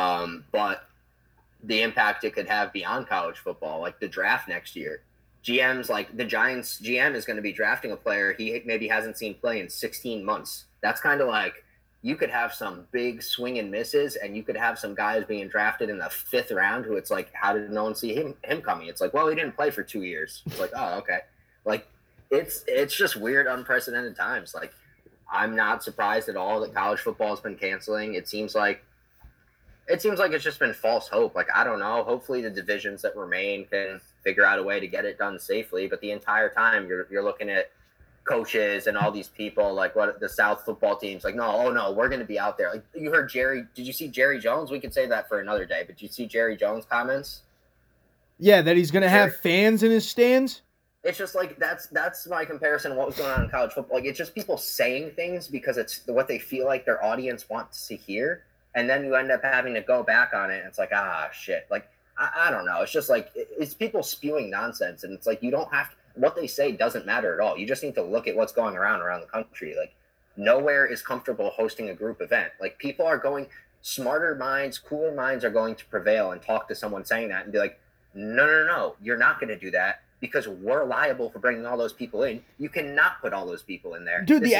But the impact it could have beyond college football, like the draft next year. GM's like the Giants GM is going to be drafting a player he maybe hasn't seen play in 16 months. That's kind of like you could have some big swing and misses, and you could have some guys being drafted in the 5th round who it's like, how did no one see him coming? It's like, well, he didn't play for 2 years. It's like, oh, okay. Like it's just weird, unprecedented times. Like I'm not surprised at all that college football has been canceling. It seems like it's just been false hope. Like, I don't know. Hopefully the divisions that remain can figure out a way to get it done safely. But the entire time you're looking at coaches and all these people, like what the South football teams, like, no, we're going to be out there. Like you heard did you see Jerry Jones? We could say that for another day, but did you see Jerry Jones' comments? Yeah, that he's going to have fans in his stands? It's just like, that's my comparison of what was going on in college football. Like, it's just people saying things because it's what they feel like their audience wants to hear. And then you end up having to go back on it. And it's like, shit. Like, I don't know. It's just like, it's people spewing nonsense. And it's like, you don't have to, what they say doesn't matter at all. You just need to look at what's going around the country. Like, nowhere is comfortable hosting a group event. Like, people are going, smarter minds, cooler minds are going to prevail and talk to someone saying that and be like, no, you're not going to do that. Because we're liable for bringing all those people in. You cannot put all those people in there. Dude, the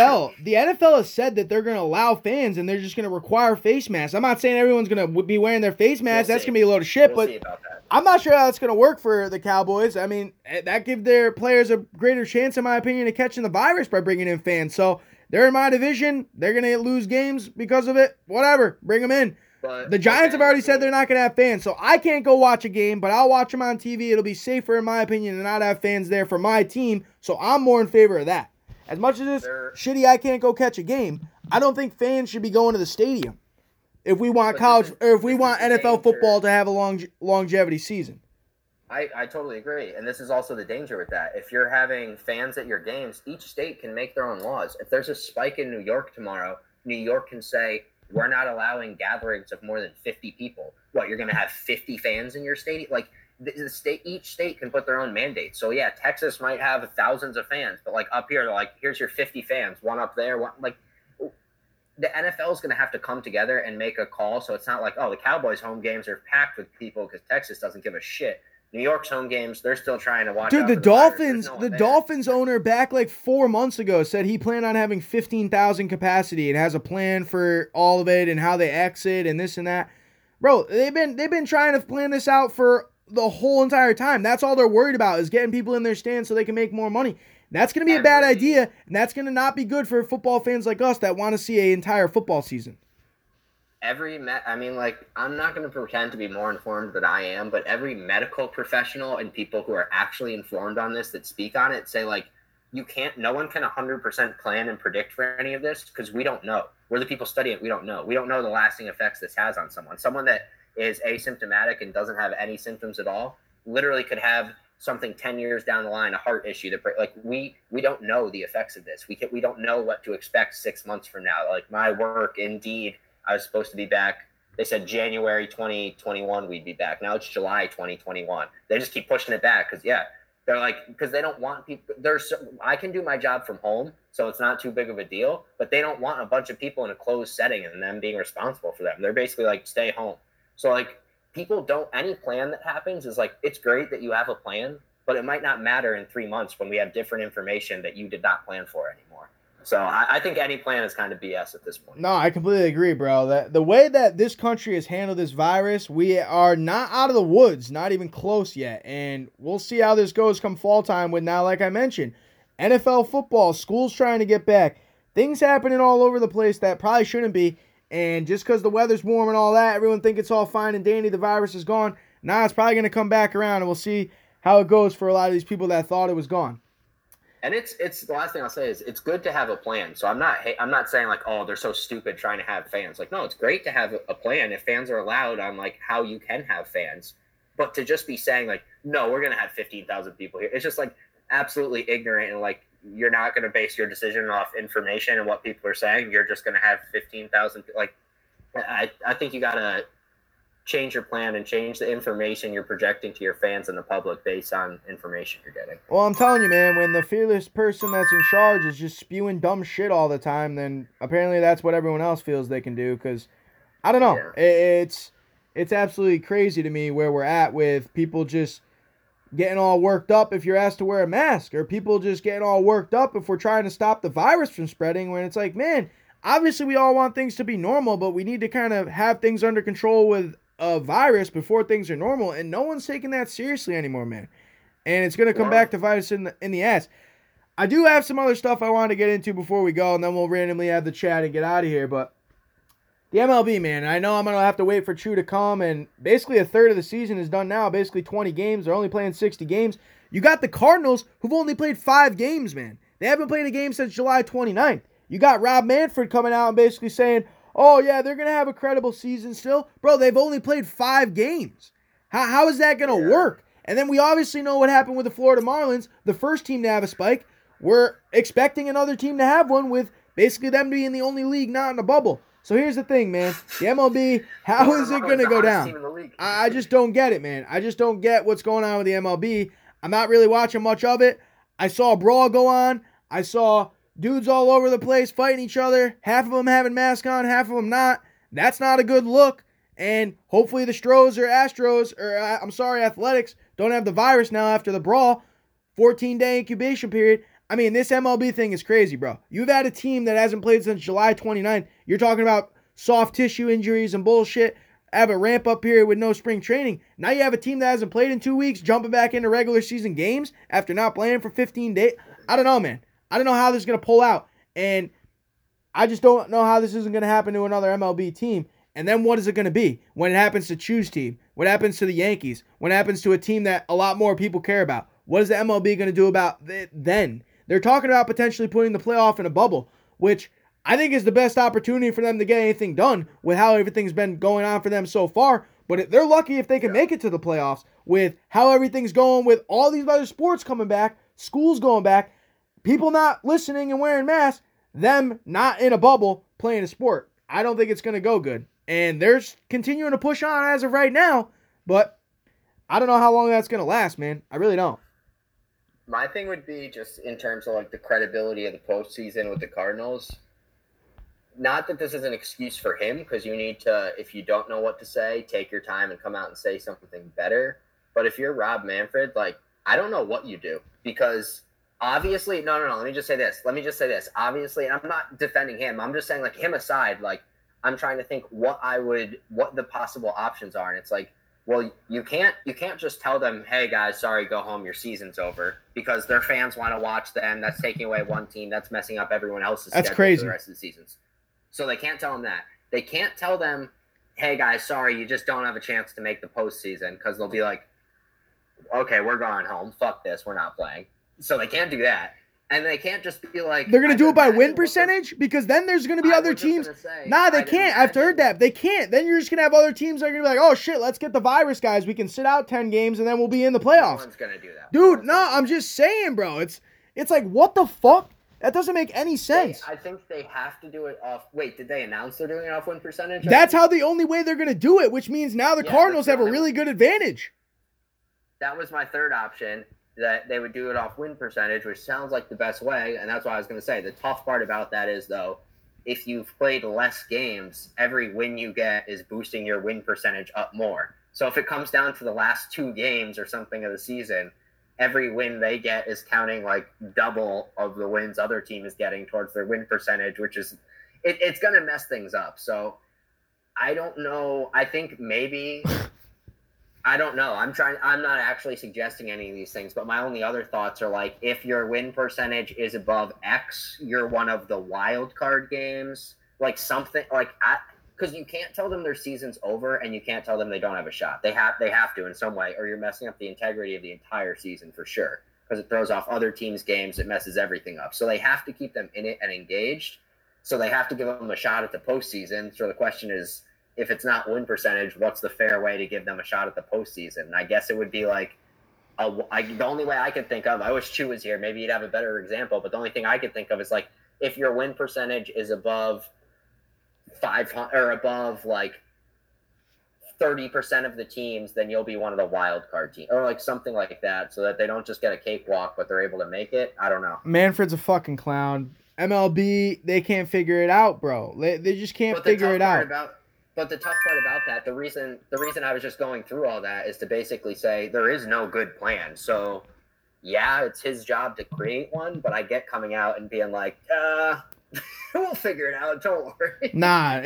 NFL has said that they're going to allow fans and they're just going to require face masks. I'm not saying everyone's going to be wearing their face masks. That's going to be a load of shit. But I'm not sure how that's going to work for the Cowboys. I mean, that gives their players a greater chance, in my opinion, of catching the virus by bringing in fans. So they're in my division. They're going to lose games because of it. Whatever. Bring them in. But the Giants have already said they're not going to have fans, so I can't go watch a game, but I'll watch them on TV. It'll be safer, in my opinion, to not have fans there for my team, so I'm more in favor of that. As much as it's shitty I can't go catch a game, I don't think fans should be going to the stadium if we want NFL football to have a longevity season. I totally agree, and this is also the danger with that. If you're having fans at your games, each state can make their own laws. If there's a spike in New York tomorrow, New York can say, we're not allowing gatherings of more than 50 people. What, you're going to have 50 fans in your stadium? Like, each state can put their own mandates. So, yeah, Texas might have thousands of fans, but, like, up here, they're like, here's your 50 fans, one up there. One, like, the NFL is going to have to come together and make a call. So it's not like, the Cowboys' home games are packed with people because Texas doesn't give a shit. New York's home games, they're still trying to watch. Dude, the Dolphins owner back like 4 months ago said he planned on having 15,000 capacity and has a plan for all of it and how they exit and this and that. Bro, they've been trying to plan this out for the whole entire time. That's all they're worried about is getting people in their stands so they can make more money. That's going to be a bad idea, and that's going to not be good for football fans like us that want to see an entire football season. I'm not going to pretend to be more informed than I am, but every medical professional and people who are actually informed on this that speak on it say, like, no one can 100% plan and predict for any of this because we don't know. We're the people studying it. We don't know. We don't know the lasting effects this has on someone. Someone that is asymptomatic and doesn't have any symptoms at all literally could have something 10 years down the line, a heart issue that, like, we don't know the effects of this. We don't know what to expect 6 months from now. Like, my work, Indeed, I was supposed to be back. They said January 2021 we'd be back. Now it's July 2021. They just keep pushing it back because they don't want people. I can do my job from home, so it's not too big of a deal. But they don't want a bunch of people in a closed setting and them being responsible for them. They're basically like, stay home. So, like, any plan that happens is like, it's great that you have a plan, but it might not matter in 3 months when we have different information that you did not plan for anymore. So I think any plan is kind of BS at this point. No, I completely agree, bro. The way that this country has handled this virus, we are not out of the woods, not even close yet. And we'll see how this goes come fall time with, now, like I mentioned, NFL football, schools trying to get back, things happening all over the place that probably shouldn't be. And just because the weather's warm and all that, everyone think it's all fine and dandy, the virus is gone. Nah, it's probably going to come back around, and we'll see how it goes for a lot of these people that thought it was gone. And it's the last thing I'll say is it's good to have a plan. So I'm not saying like, oh, they're so stupid trying to have fans. Like, no, it's great to have a plan if fans are allowed on like how you can have fans. But to just be saying like, no, we're gonna have 15,000 people here, it's just like absolutely ignorant, and like you're not gonna base your decision off information and what people are saying. You're just gonna have 15,000. Like, I think you gotta change your plan and change the information you're projecting to your fans and the public based on information you're getting. Well, I'm telling you, man, when the fearless person that's in charge is just spewing dumb shit all the time, then apparently that's what everyone else feels they can do. Because, I don't know, it's absolutely crazy to me where we're at with people just getting all worked up if you're asked to wear a mask, or people just getting all worked up if we're trying to stop the virus from spreading, when it's like, man, obviously we all want things to be normal, but we need to kind of have things under control with a virus before things are normal, and no one's taking that seriously anymore, man. And it's going to come back to bite us in the ass. I do have some other stuff I want to get into before we go, and then we'll randomly have the chat and get out of here. But the MLB, man, I know I'm going to have to wait for Chu to come, and basically a third of the season is done now, basically 20 games. They're only playing 60 games. You got the Cardinals, who've only played 5 games, man. They haven't played a game since July 29th. You got Rob Manfred coming out and basically saying, oh, yeah, they're going to have a credible season still. Bro, they've only played 5 games. How is that going to work? And then we obviously know what happened with the Florida Marlins, the first team to have a spike. We're expecting another team to have one, with basically them being the only league not in a bubble. So here's the thing, man. The MLB, how is it going to go down? I just don't get it, man. I just don't get what's going on with the MLB. I'm not really watching much of it. I saw a brawl go on. I saw dudes all over the place fighting each other. Half of them having masks on, half of them not. That's not a good look. And hopefully the Athletics don't have the virus now after the brawl. 14-day incubation period. I mean, this MLB thing is crazy, bro. You've had a team that hasn't played since July 29th. You're talking about soft tissue injuries and bullshit. Have a ramp-up period with no spring training. Now you have a team that hasn't played in 2 weeks jumping back into regular season games after not playing for 15 days. I don't know, man. I don't know how this is going to pull out. And I just don't know how this isn't going to happen to another MLB team. And then what is it going to be when it happens to Chu's team? What happens to the Yankees? What happens to a team that a lot more people care about? What is the MLB going to do about it then? They're talking about potentially putting the playoff in a bubble, which I think is the best opportunity for them to get anything done with how everything's been going on for them so far. But they're lucky if they can make it to the playoffs with how everything's going, with all these other sports coming back, schools going back, people not listening and wearing masks, them not in a bubble playing a sport. I don't think it's going to go good. And they're continuing to push on as of right now, but I don't know how long that's going to last, man. I really don't. My thing would be just in terms of like the credibility of the postseason with the Cardinals. Not that this is an excuse for him, because you need to, if you don't know what to say, take your time and come out and say something better. But if you're Rob Manfred, like, I don't know what you do, because obviously, no. Let me just say this. Obviously, and I'm not defending him. I'm just saying, like, him aside, like, I'm trying to think what the possible options are. And it's like, Well, you can't just tell them, "Hey guys, sorry, go home. Your season's over," because their fans want to watch them. That's taking away one team. That's messing up everyone else's That's schedule crazy. for the rest of the seasons. So they can't tell them that. They can't tell them, "Hey guys, sorry, you just don't have a chance to make the postseason," because they'll be like, "Okay, we're going home. Fuck this. We're not playing." So they can't do that. And they can't just be like... They're going to do it by win percentage? Because then there's going to be other teams. Nah, they can't. I've heard that. They can't. Then you're just going to have other teams that are going to be like, oh, shit, let's get the virus, guys. We can sit out 10 games, and then we'll be in the playoffs. No one's going to do that. Dude, no, I'm just saying, bro. It's like, what the fuck? That doesn't make any sense. I think they have to do it off... Wait, did they announce they're doing it off win percentage? That's how the only way they're going to do it, which means now the Cardinals have a really good advantage. That was my third option, that they would do it off win percentage, which sounds like the best way, and that's what I was going to say. The tough part about that is, though, if you've played less games, every win you get is boosting your win percentage up more. So if it comes down to the last 2 games or something of the season, every win they get is counting like double of the wins other team is getting towards their win percentage, which is it's going to mess things up. So I don't know. I think maybe I don't know. I'm not actually suggesting any of these things, but my only other thoughts are like, if your win percentage is above X, you're one of the wild card games, like something like, because you can't tell them their season's over and you can't tell them they don't have a shot. They have to in some way, or you're messing up the integrity of the entire season for sure, because it throws off other teams' games. It messes everything up. So they have to keep them in it and engaged. So they have to give them a shot at the postseason. So the question is, if it's not win percentage, what's the fair way to give them a shot at the postseason? And I guess it would be like, the only way I could think of, I wish Chu was here, maybe he'd have a better example, but the only thing I could think of is like, if your win percentage is above 500 or above like 30% of the teams, then you'll be one of the wild card teams, or like something like that, so that they don't just get a cakewalk, but they're able to make it. I don't know. Manfred's a fucking clown. MLB, they can't figure it out, bro. They just can't figure it out. But the tough part about that, the reason I was just going through all that is to basically say there is no good plan. So, yeah, it's his job to create one, but I get coming out and being like, we'll figure it out. Don't worry. Nah,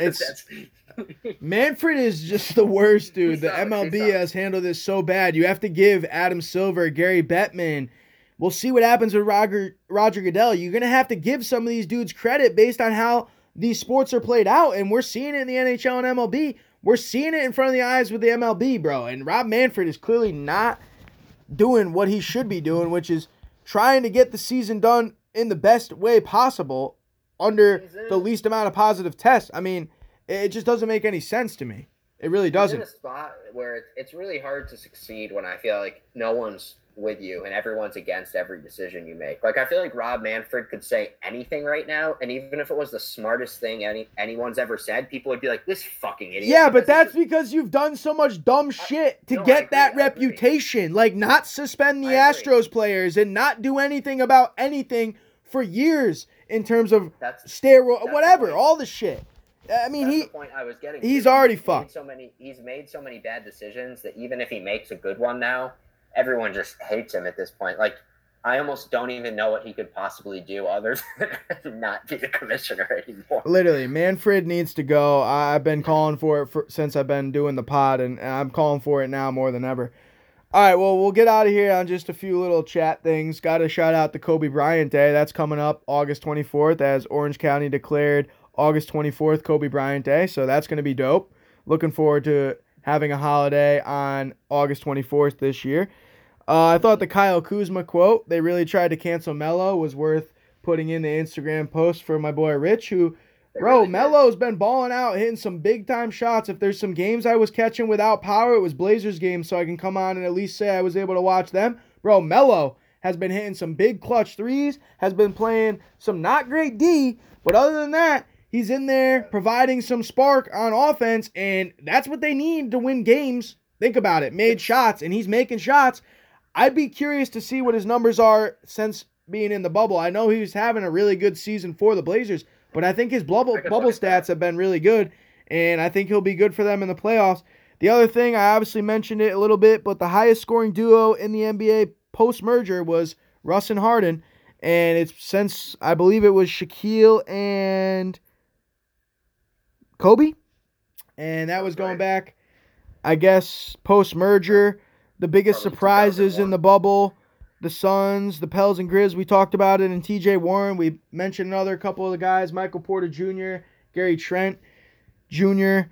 Manfred is just the worst, dude. The MLB has handled this so bad. You have to give Adam Silver, Gary Bettman. We'll see what happens with Roger Goodell. You're going to have to give some of these dudes credit based on how these sports are played out, and we're seeing it in the NHL and MLB. We're seeing it in front of the eyes with the MLB, bro. And Rob Manfred is clearly not doing what he should be doing, which is trying to get the season done in the best way possible under the least amount of positive tests. I mean, it just doesn't make any sense to me. It really doesn't. He's in a spot where it's really hard to succeed when I feel like no one's with you and everyone's against every decision you make. Like, I feel like Rob Manfred could say anything right now, and even if it was the smartest thing anyone's ever said, people would be like, this fucking idiot. Yeah, but that's because you've done so much dumb shit to get that reputation. Like, not suspend the Astros players and not do anything about anything for years in terms of steroid, whatever, all the shit. I mean, that's the point I was getting. He's already fucked. He's made so many bad decisions that even if he makes a good one now, everyone just hates him at this point. Like, I almost don't even know what he could possibly do other than not be the commissioner anymore. Literally, Manfred needs to go. I've been calling for it since I've been doing the pod, and I'm calling for it now more than ever. All right, well, we'll get out of here on just a few little chat things. Got to shout out the Kobe Bryant Day. That's coming up August 24th, as Orange County declared August 24th Kobe Bryant Day, so that's going to be dope. Looking forward to having a holiday on August 24th this year. I thought the Kyle Kuzma quote, they really tried to cancel Melo, was worth putting in the Instagram post for my boy Rich, who, bro, Melo's been balling out, hitting some big-time shots. If there's some games I was catching without power, it was Blazers games, so I can come on and at least say I was able to watch them. Bro, Melo has been hitting some big clutch threes, has been playing some not great D, but other than that, he's in there providing some spark on offense, and that's what they need to win games. Think about it. Made shots, and he's making shots. I'd be curious to see what his numbers are since being in the bubble. I know he was having a really good season for the Blazers, but I think his bubble stats have been really good, and I think he'll be good for them in the playoffs. The other thing, I obviously mentioned it a little bit, but the highest scoring duo in the NBA post-merger was Russ and Harden, and it's since, I believe it was Shaquille and Kobe, and that was going back I guess post-merger, the biggest Probably surprises in 2001. the bubble, the Suns, the Pels and Grizz. We talked about it in TJ Warren. We mentioned another couple of the guys, Michael Porter Jr., Gary Trent Jr.,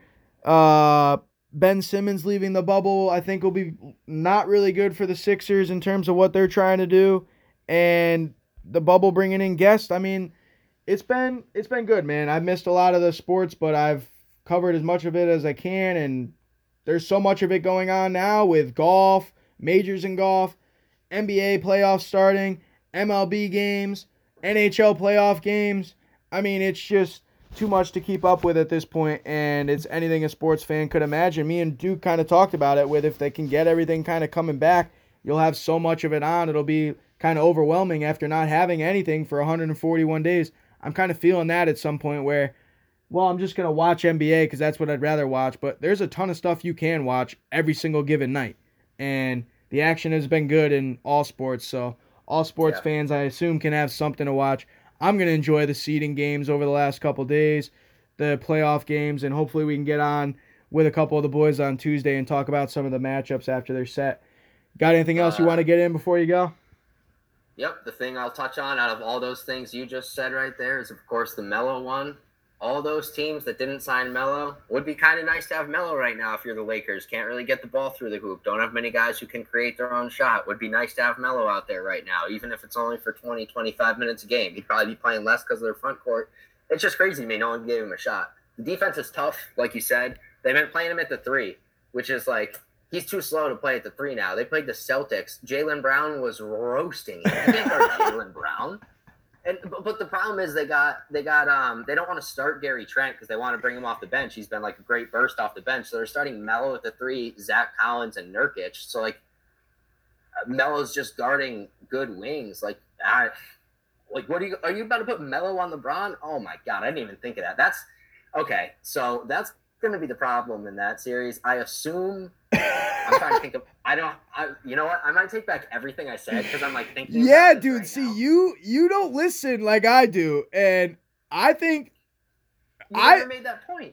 Ben Simmons leaving the bubble. I think will be not really good for the Sixers in terms of what they're trying to do. And the bubble bringing in guests. I mean, it's been good, man. I've missed a lot of the sports, but I've covered as much of it as I can, and there's so much of it going on now with golf, majors in golf, NBA playoffs starting, MLB games, NHL playoff games. I mean, it's just too much to keep up with at this point, and it's anything a sports fan could imagine. Me and Duke kind of talked about it with if they can get everything kind of coming back, you'll have so much of it on. It'll be kind of overwhelming after not having anything for 141 days. I'm kind of feeling that at some point where, well, I'm just going to watch NBA because that's what I'd rather watch. But there's a ton of stuff you can watch every single given night. And the action has been good in all sports. So all sports fans, I assume, can have something to watch. I'm going to enjoy the seeding games over the last couple days, the playoff games, and hopefully we can get on with a couple of the boys on Tuesday and talk about some of the matchups after they're set. Got anything else you want to get in before you go? Yep, the thing I'll touch on out of all those things you just said right there is, of course, the Melo one. All those teams that didn't sign Melo, would be kind of nice to have Melo right now if you're the Lakers. Can't really get the ball through the hoop. Don't have many guys who can create their own shot. Would be nice to have Melo out there right now, even if it's only for 20, 25 minutes a game. He'd probably be playing less because of their front court. It's just crazy to me. No one gave him a shot. The defense is tough, like you said. They've been playing him at the 3, which is like, he's too slow to play at the 3 now. They played the Celtics. Jaylen Brown was roasting him. You can't guard Jaylen Brown. But the problem is they don't want to start Gary Trent because they want to bring him off the bench. He's been like a great burst off the bench. So they're starting Melo at the 3, Zach Collins and Nurkic. So like Melo's just guarding good wings. Like what are you about to put Melo on LeBron? Oh my God, I didn't even think of that. That's okay. So that's going to be the problem in that series. I assume. I'm trying to think of. You know what? I might take back everything I said because I'm like thinking. Yeah, dude. Right see, now. you don't listen like I do, and I think you never made that point.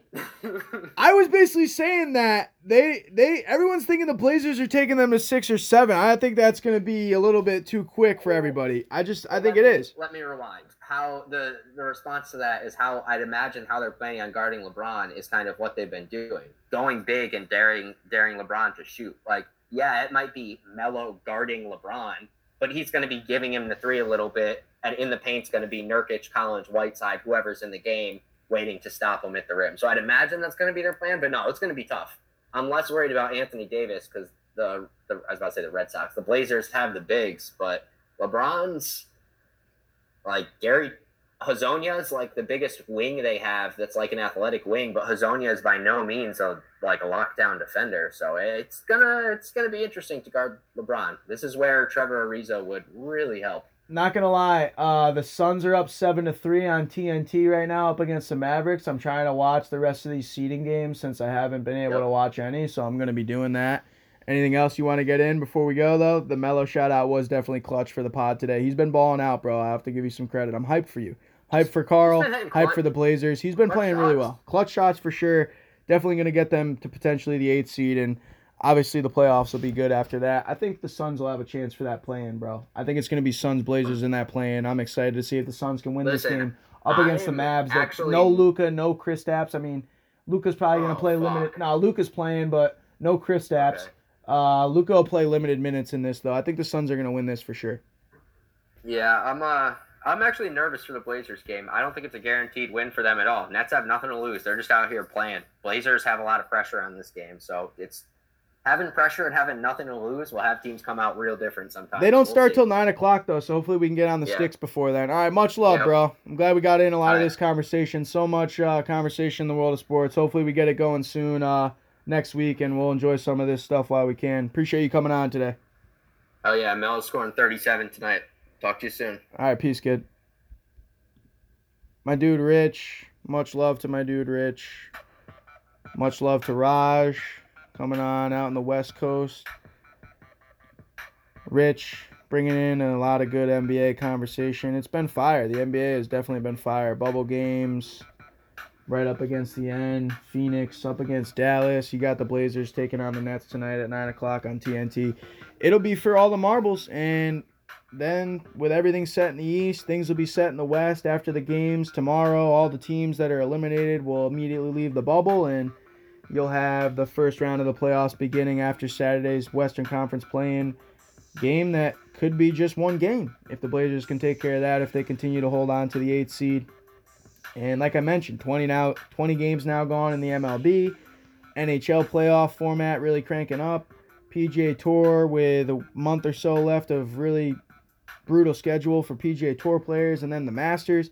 I was basically saying that everyone's thinking the Blazers are taking them to 6 or 7. I think that's going to be a little bit too quick for everybody. I think it is. Let me rewind. How the response to that is how I'd imagine how they're planning on guarding LeBron is kind of what they've been doing, going big and daring LeBron to shoot. Like, yeah, it might be Melo guarding LeBron, but he's going to be giving him the 3 a little bit, and in the paint's going to be Nurkic, Collins, Whiteside, whoever's in the game, waiting to stop him at the rim. So I'd imagine that's going to be their plan, but no, it's going to be tough. I'm less worried about Anthony Davis because I was about to say the Red Sox. The Blazers have the bigs, but LeBron's like Hazonia is like the biggest wing they have that's like an athletic wing, but Hazonia is by no means a lockdown defender. So it's gonna be interesting to guard LeBron. This is where Trevor Ariza would really help. Not gonna lie, the Suns are up 7-3 on TNT right now, up against the Mavericks. I'm trying to watch the rest of these seeding games since I haven't been able to watch any, so I'm gonna be doing that. Anything else you want to get in before we go, though? The Melo shout-out was definitely clutch for the pod today. He's been balling out, bro. I have to give you some credit. I'm hyped for you. Hyped for Carl. Hyped for the Blazers. He's been playing really well. Clutch shots for sure. Definitely going to get them to potentially the 8th seed, and obviously the playoffs will be good after that. I think the Suns will have a chance for that play-in, bro. I think it's going to be Suns-Blazers in that play-in. I'm excited to see if the Suns can win this game up against the Mavs. No Luka, no Kristaps. I mean, Luka's probably going to play limited. No, Luka's playing, but no Kristaps. Okay. Luka will play limited minutes in this, though. I think the Suns are going to win this for sure. Yeah, I'm actually nervous for the Blazers game. I don't think it's a guaranteed win for them at all. Nets have nothing to lose. They're just out here playing. Blazers have a lot of pressure on this game, so it's having pressure and having nothing to lose will have teams come out real different sometimes. They don't start till 9 o'clock, though, so hopefully we can get on the sticks before then. All right, much love, bro. I'm glad we got in a lot of this conversation. So much conversation in the world of sports. Hopefully we get it going soon. Next week, and we'll enjoy some of this stuff while we can. Appreciate you coming on today. Oh, yeah. Mel's scoring 37 tonight. Talk to you soon. All right, peace, kid. My dude, Rich. Much love to my dude, Rich. Much love to Raj coming on out in the West Coast. Rich bringing in a lot of good NBA conversation. It's been fire. The NBA has definitely been fire. Bubble games, right up against the end. Phoenix up against Dallas. You got the Blazers taking on the Nets tonight at 9 o'clock on TNT. It'll be for all the marbles, and then with everything set in the East, things will be set in the West after the games tomorrow. All the teams that are eliminated will immediately leave the bubble, and you'll have the first round of the playoffs beginning after Saturday's Western Conference play-in game that could be just one game if the Blazers can take care of that, if they continue to hold on to the 8th seed. And like I mentioned, 20 games now gone in the MLB. NHL playoff format really cranking up. PGA Tour with a month or so left of really brutal schedule for PGA Tour players, and then the Masters.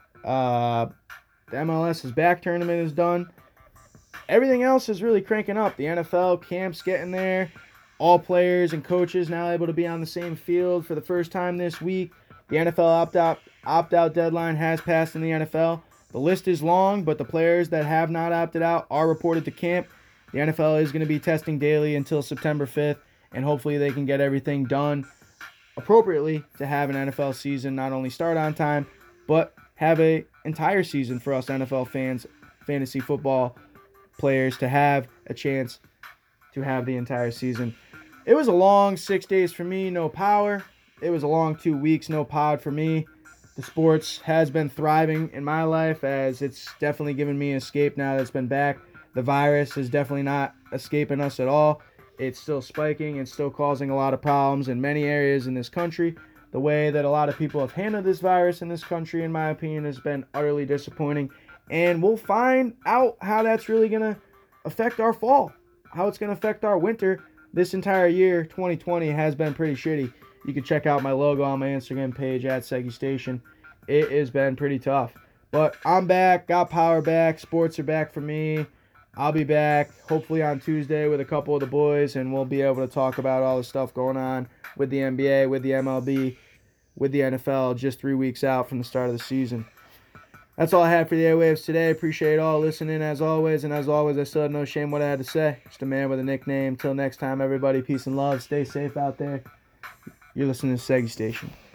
The MLS's back tournament is done. Everything else is really cranking up. The NFL camp's getting there. All players and coaches now able to be on the same field for the first time this week. The NFL opt-out deadline has passed in the NFL. The list is long, but the players that have not opted out are reported to camp. The NFL is going to be testing daily until September 5th, and hopefully they can get everything done appropriately to have an NFL season not only start on time, but have an entire season for us NFL fans, fantasy football players, to have a chance to have the entire season. It was a long 6 days for me, no power. It was a long 2 weeks, no pod for me. The sports has been thriving in my life, as it's definitely given me an escape now that it's been back. The virus is definitely not escaping us at all. It's still spiking and still causing a lot of problems in many areas in this country. The way that a lot of people have handled this virus in this country, in my opinion, has been utterly disappointing. And we'll find out how that's really going to affect our fall, how it's going to affect our winter. This entire year, 2020, has been pretty shitty. You can check out my logo on my Instagram page at Seggy Station. It has been pretty tough. But I'm back, got power back, sports are back for me. I'll be back hopefully on Tuesday with a couple of the boys, and we'll be able to talk about all the stuff going on with the NBA, with the MLB, with the NFL, just 3 weeks out from the start of the season. That's all I had for the airwaves today. Appreciate all listening as always. And as always, I still have no shame what I had to say. Just a man with a nickname. Till next time, everybody, peace and love. Stay safe out there. You're listening to Seggy Station.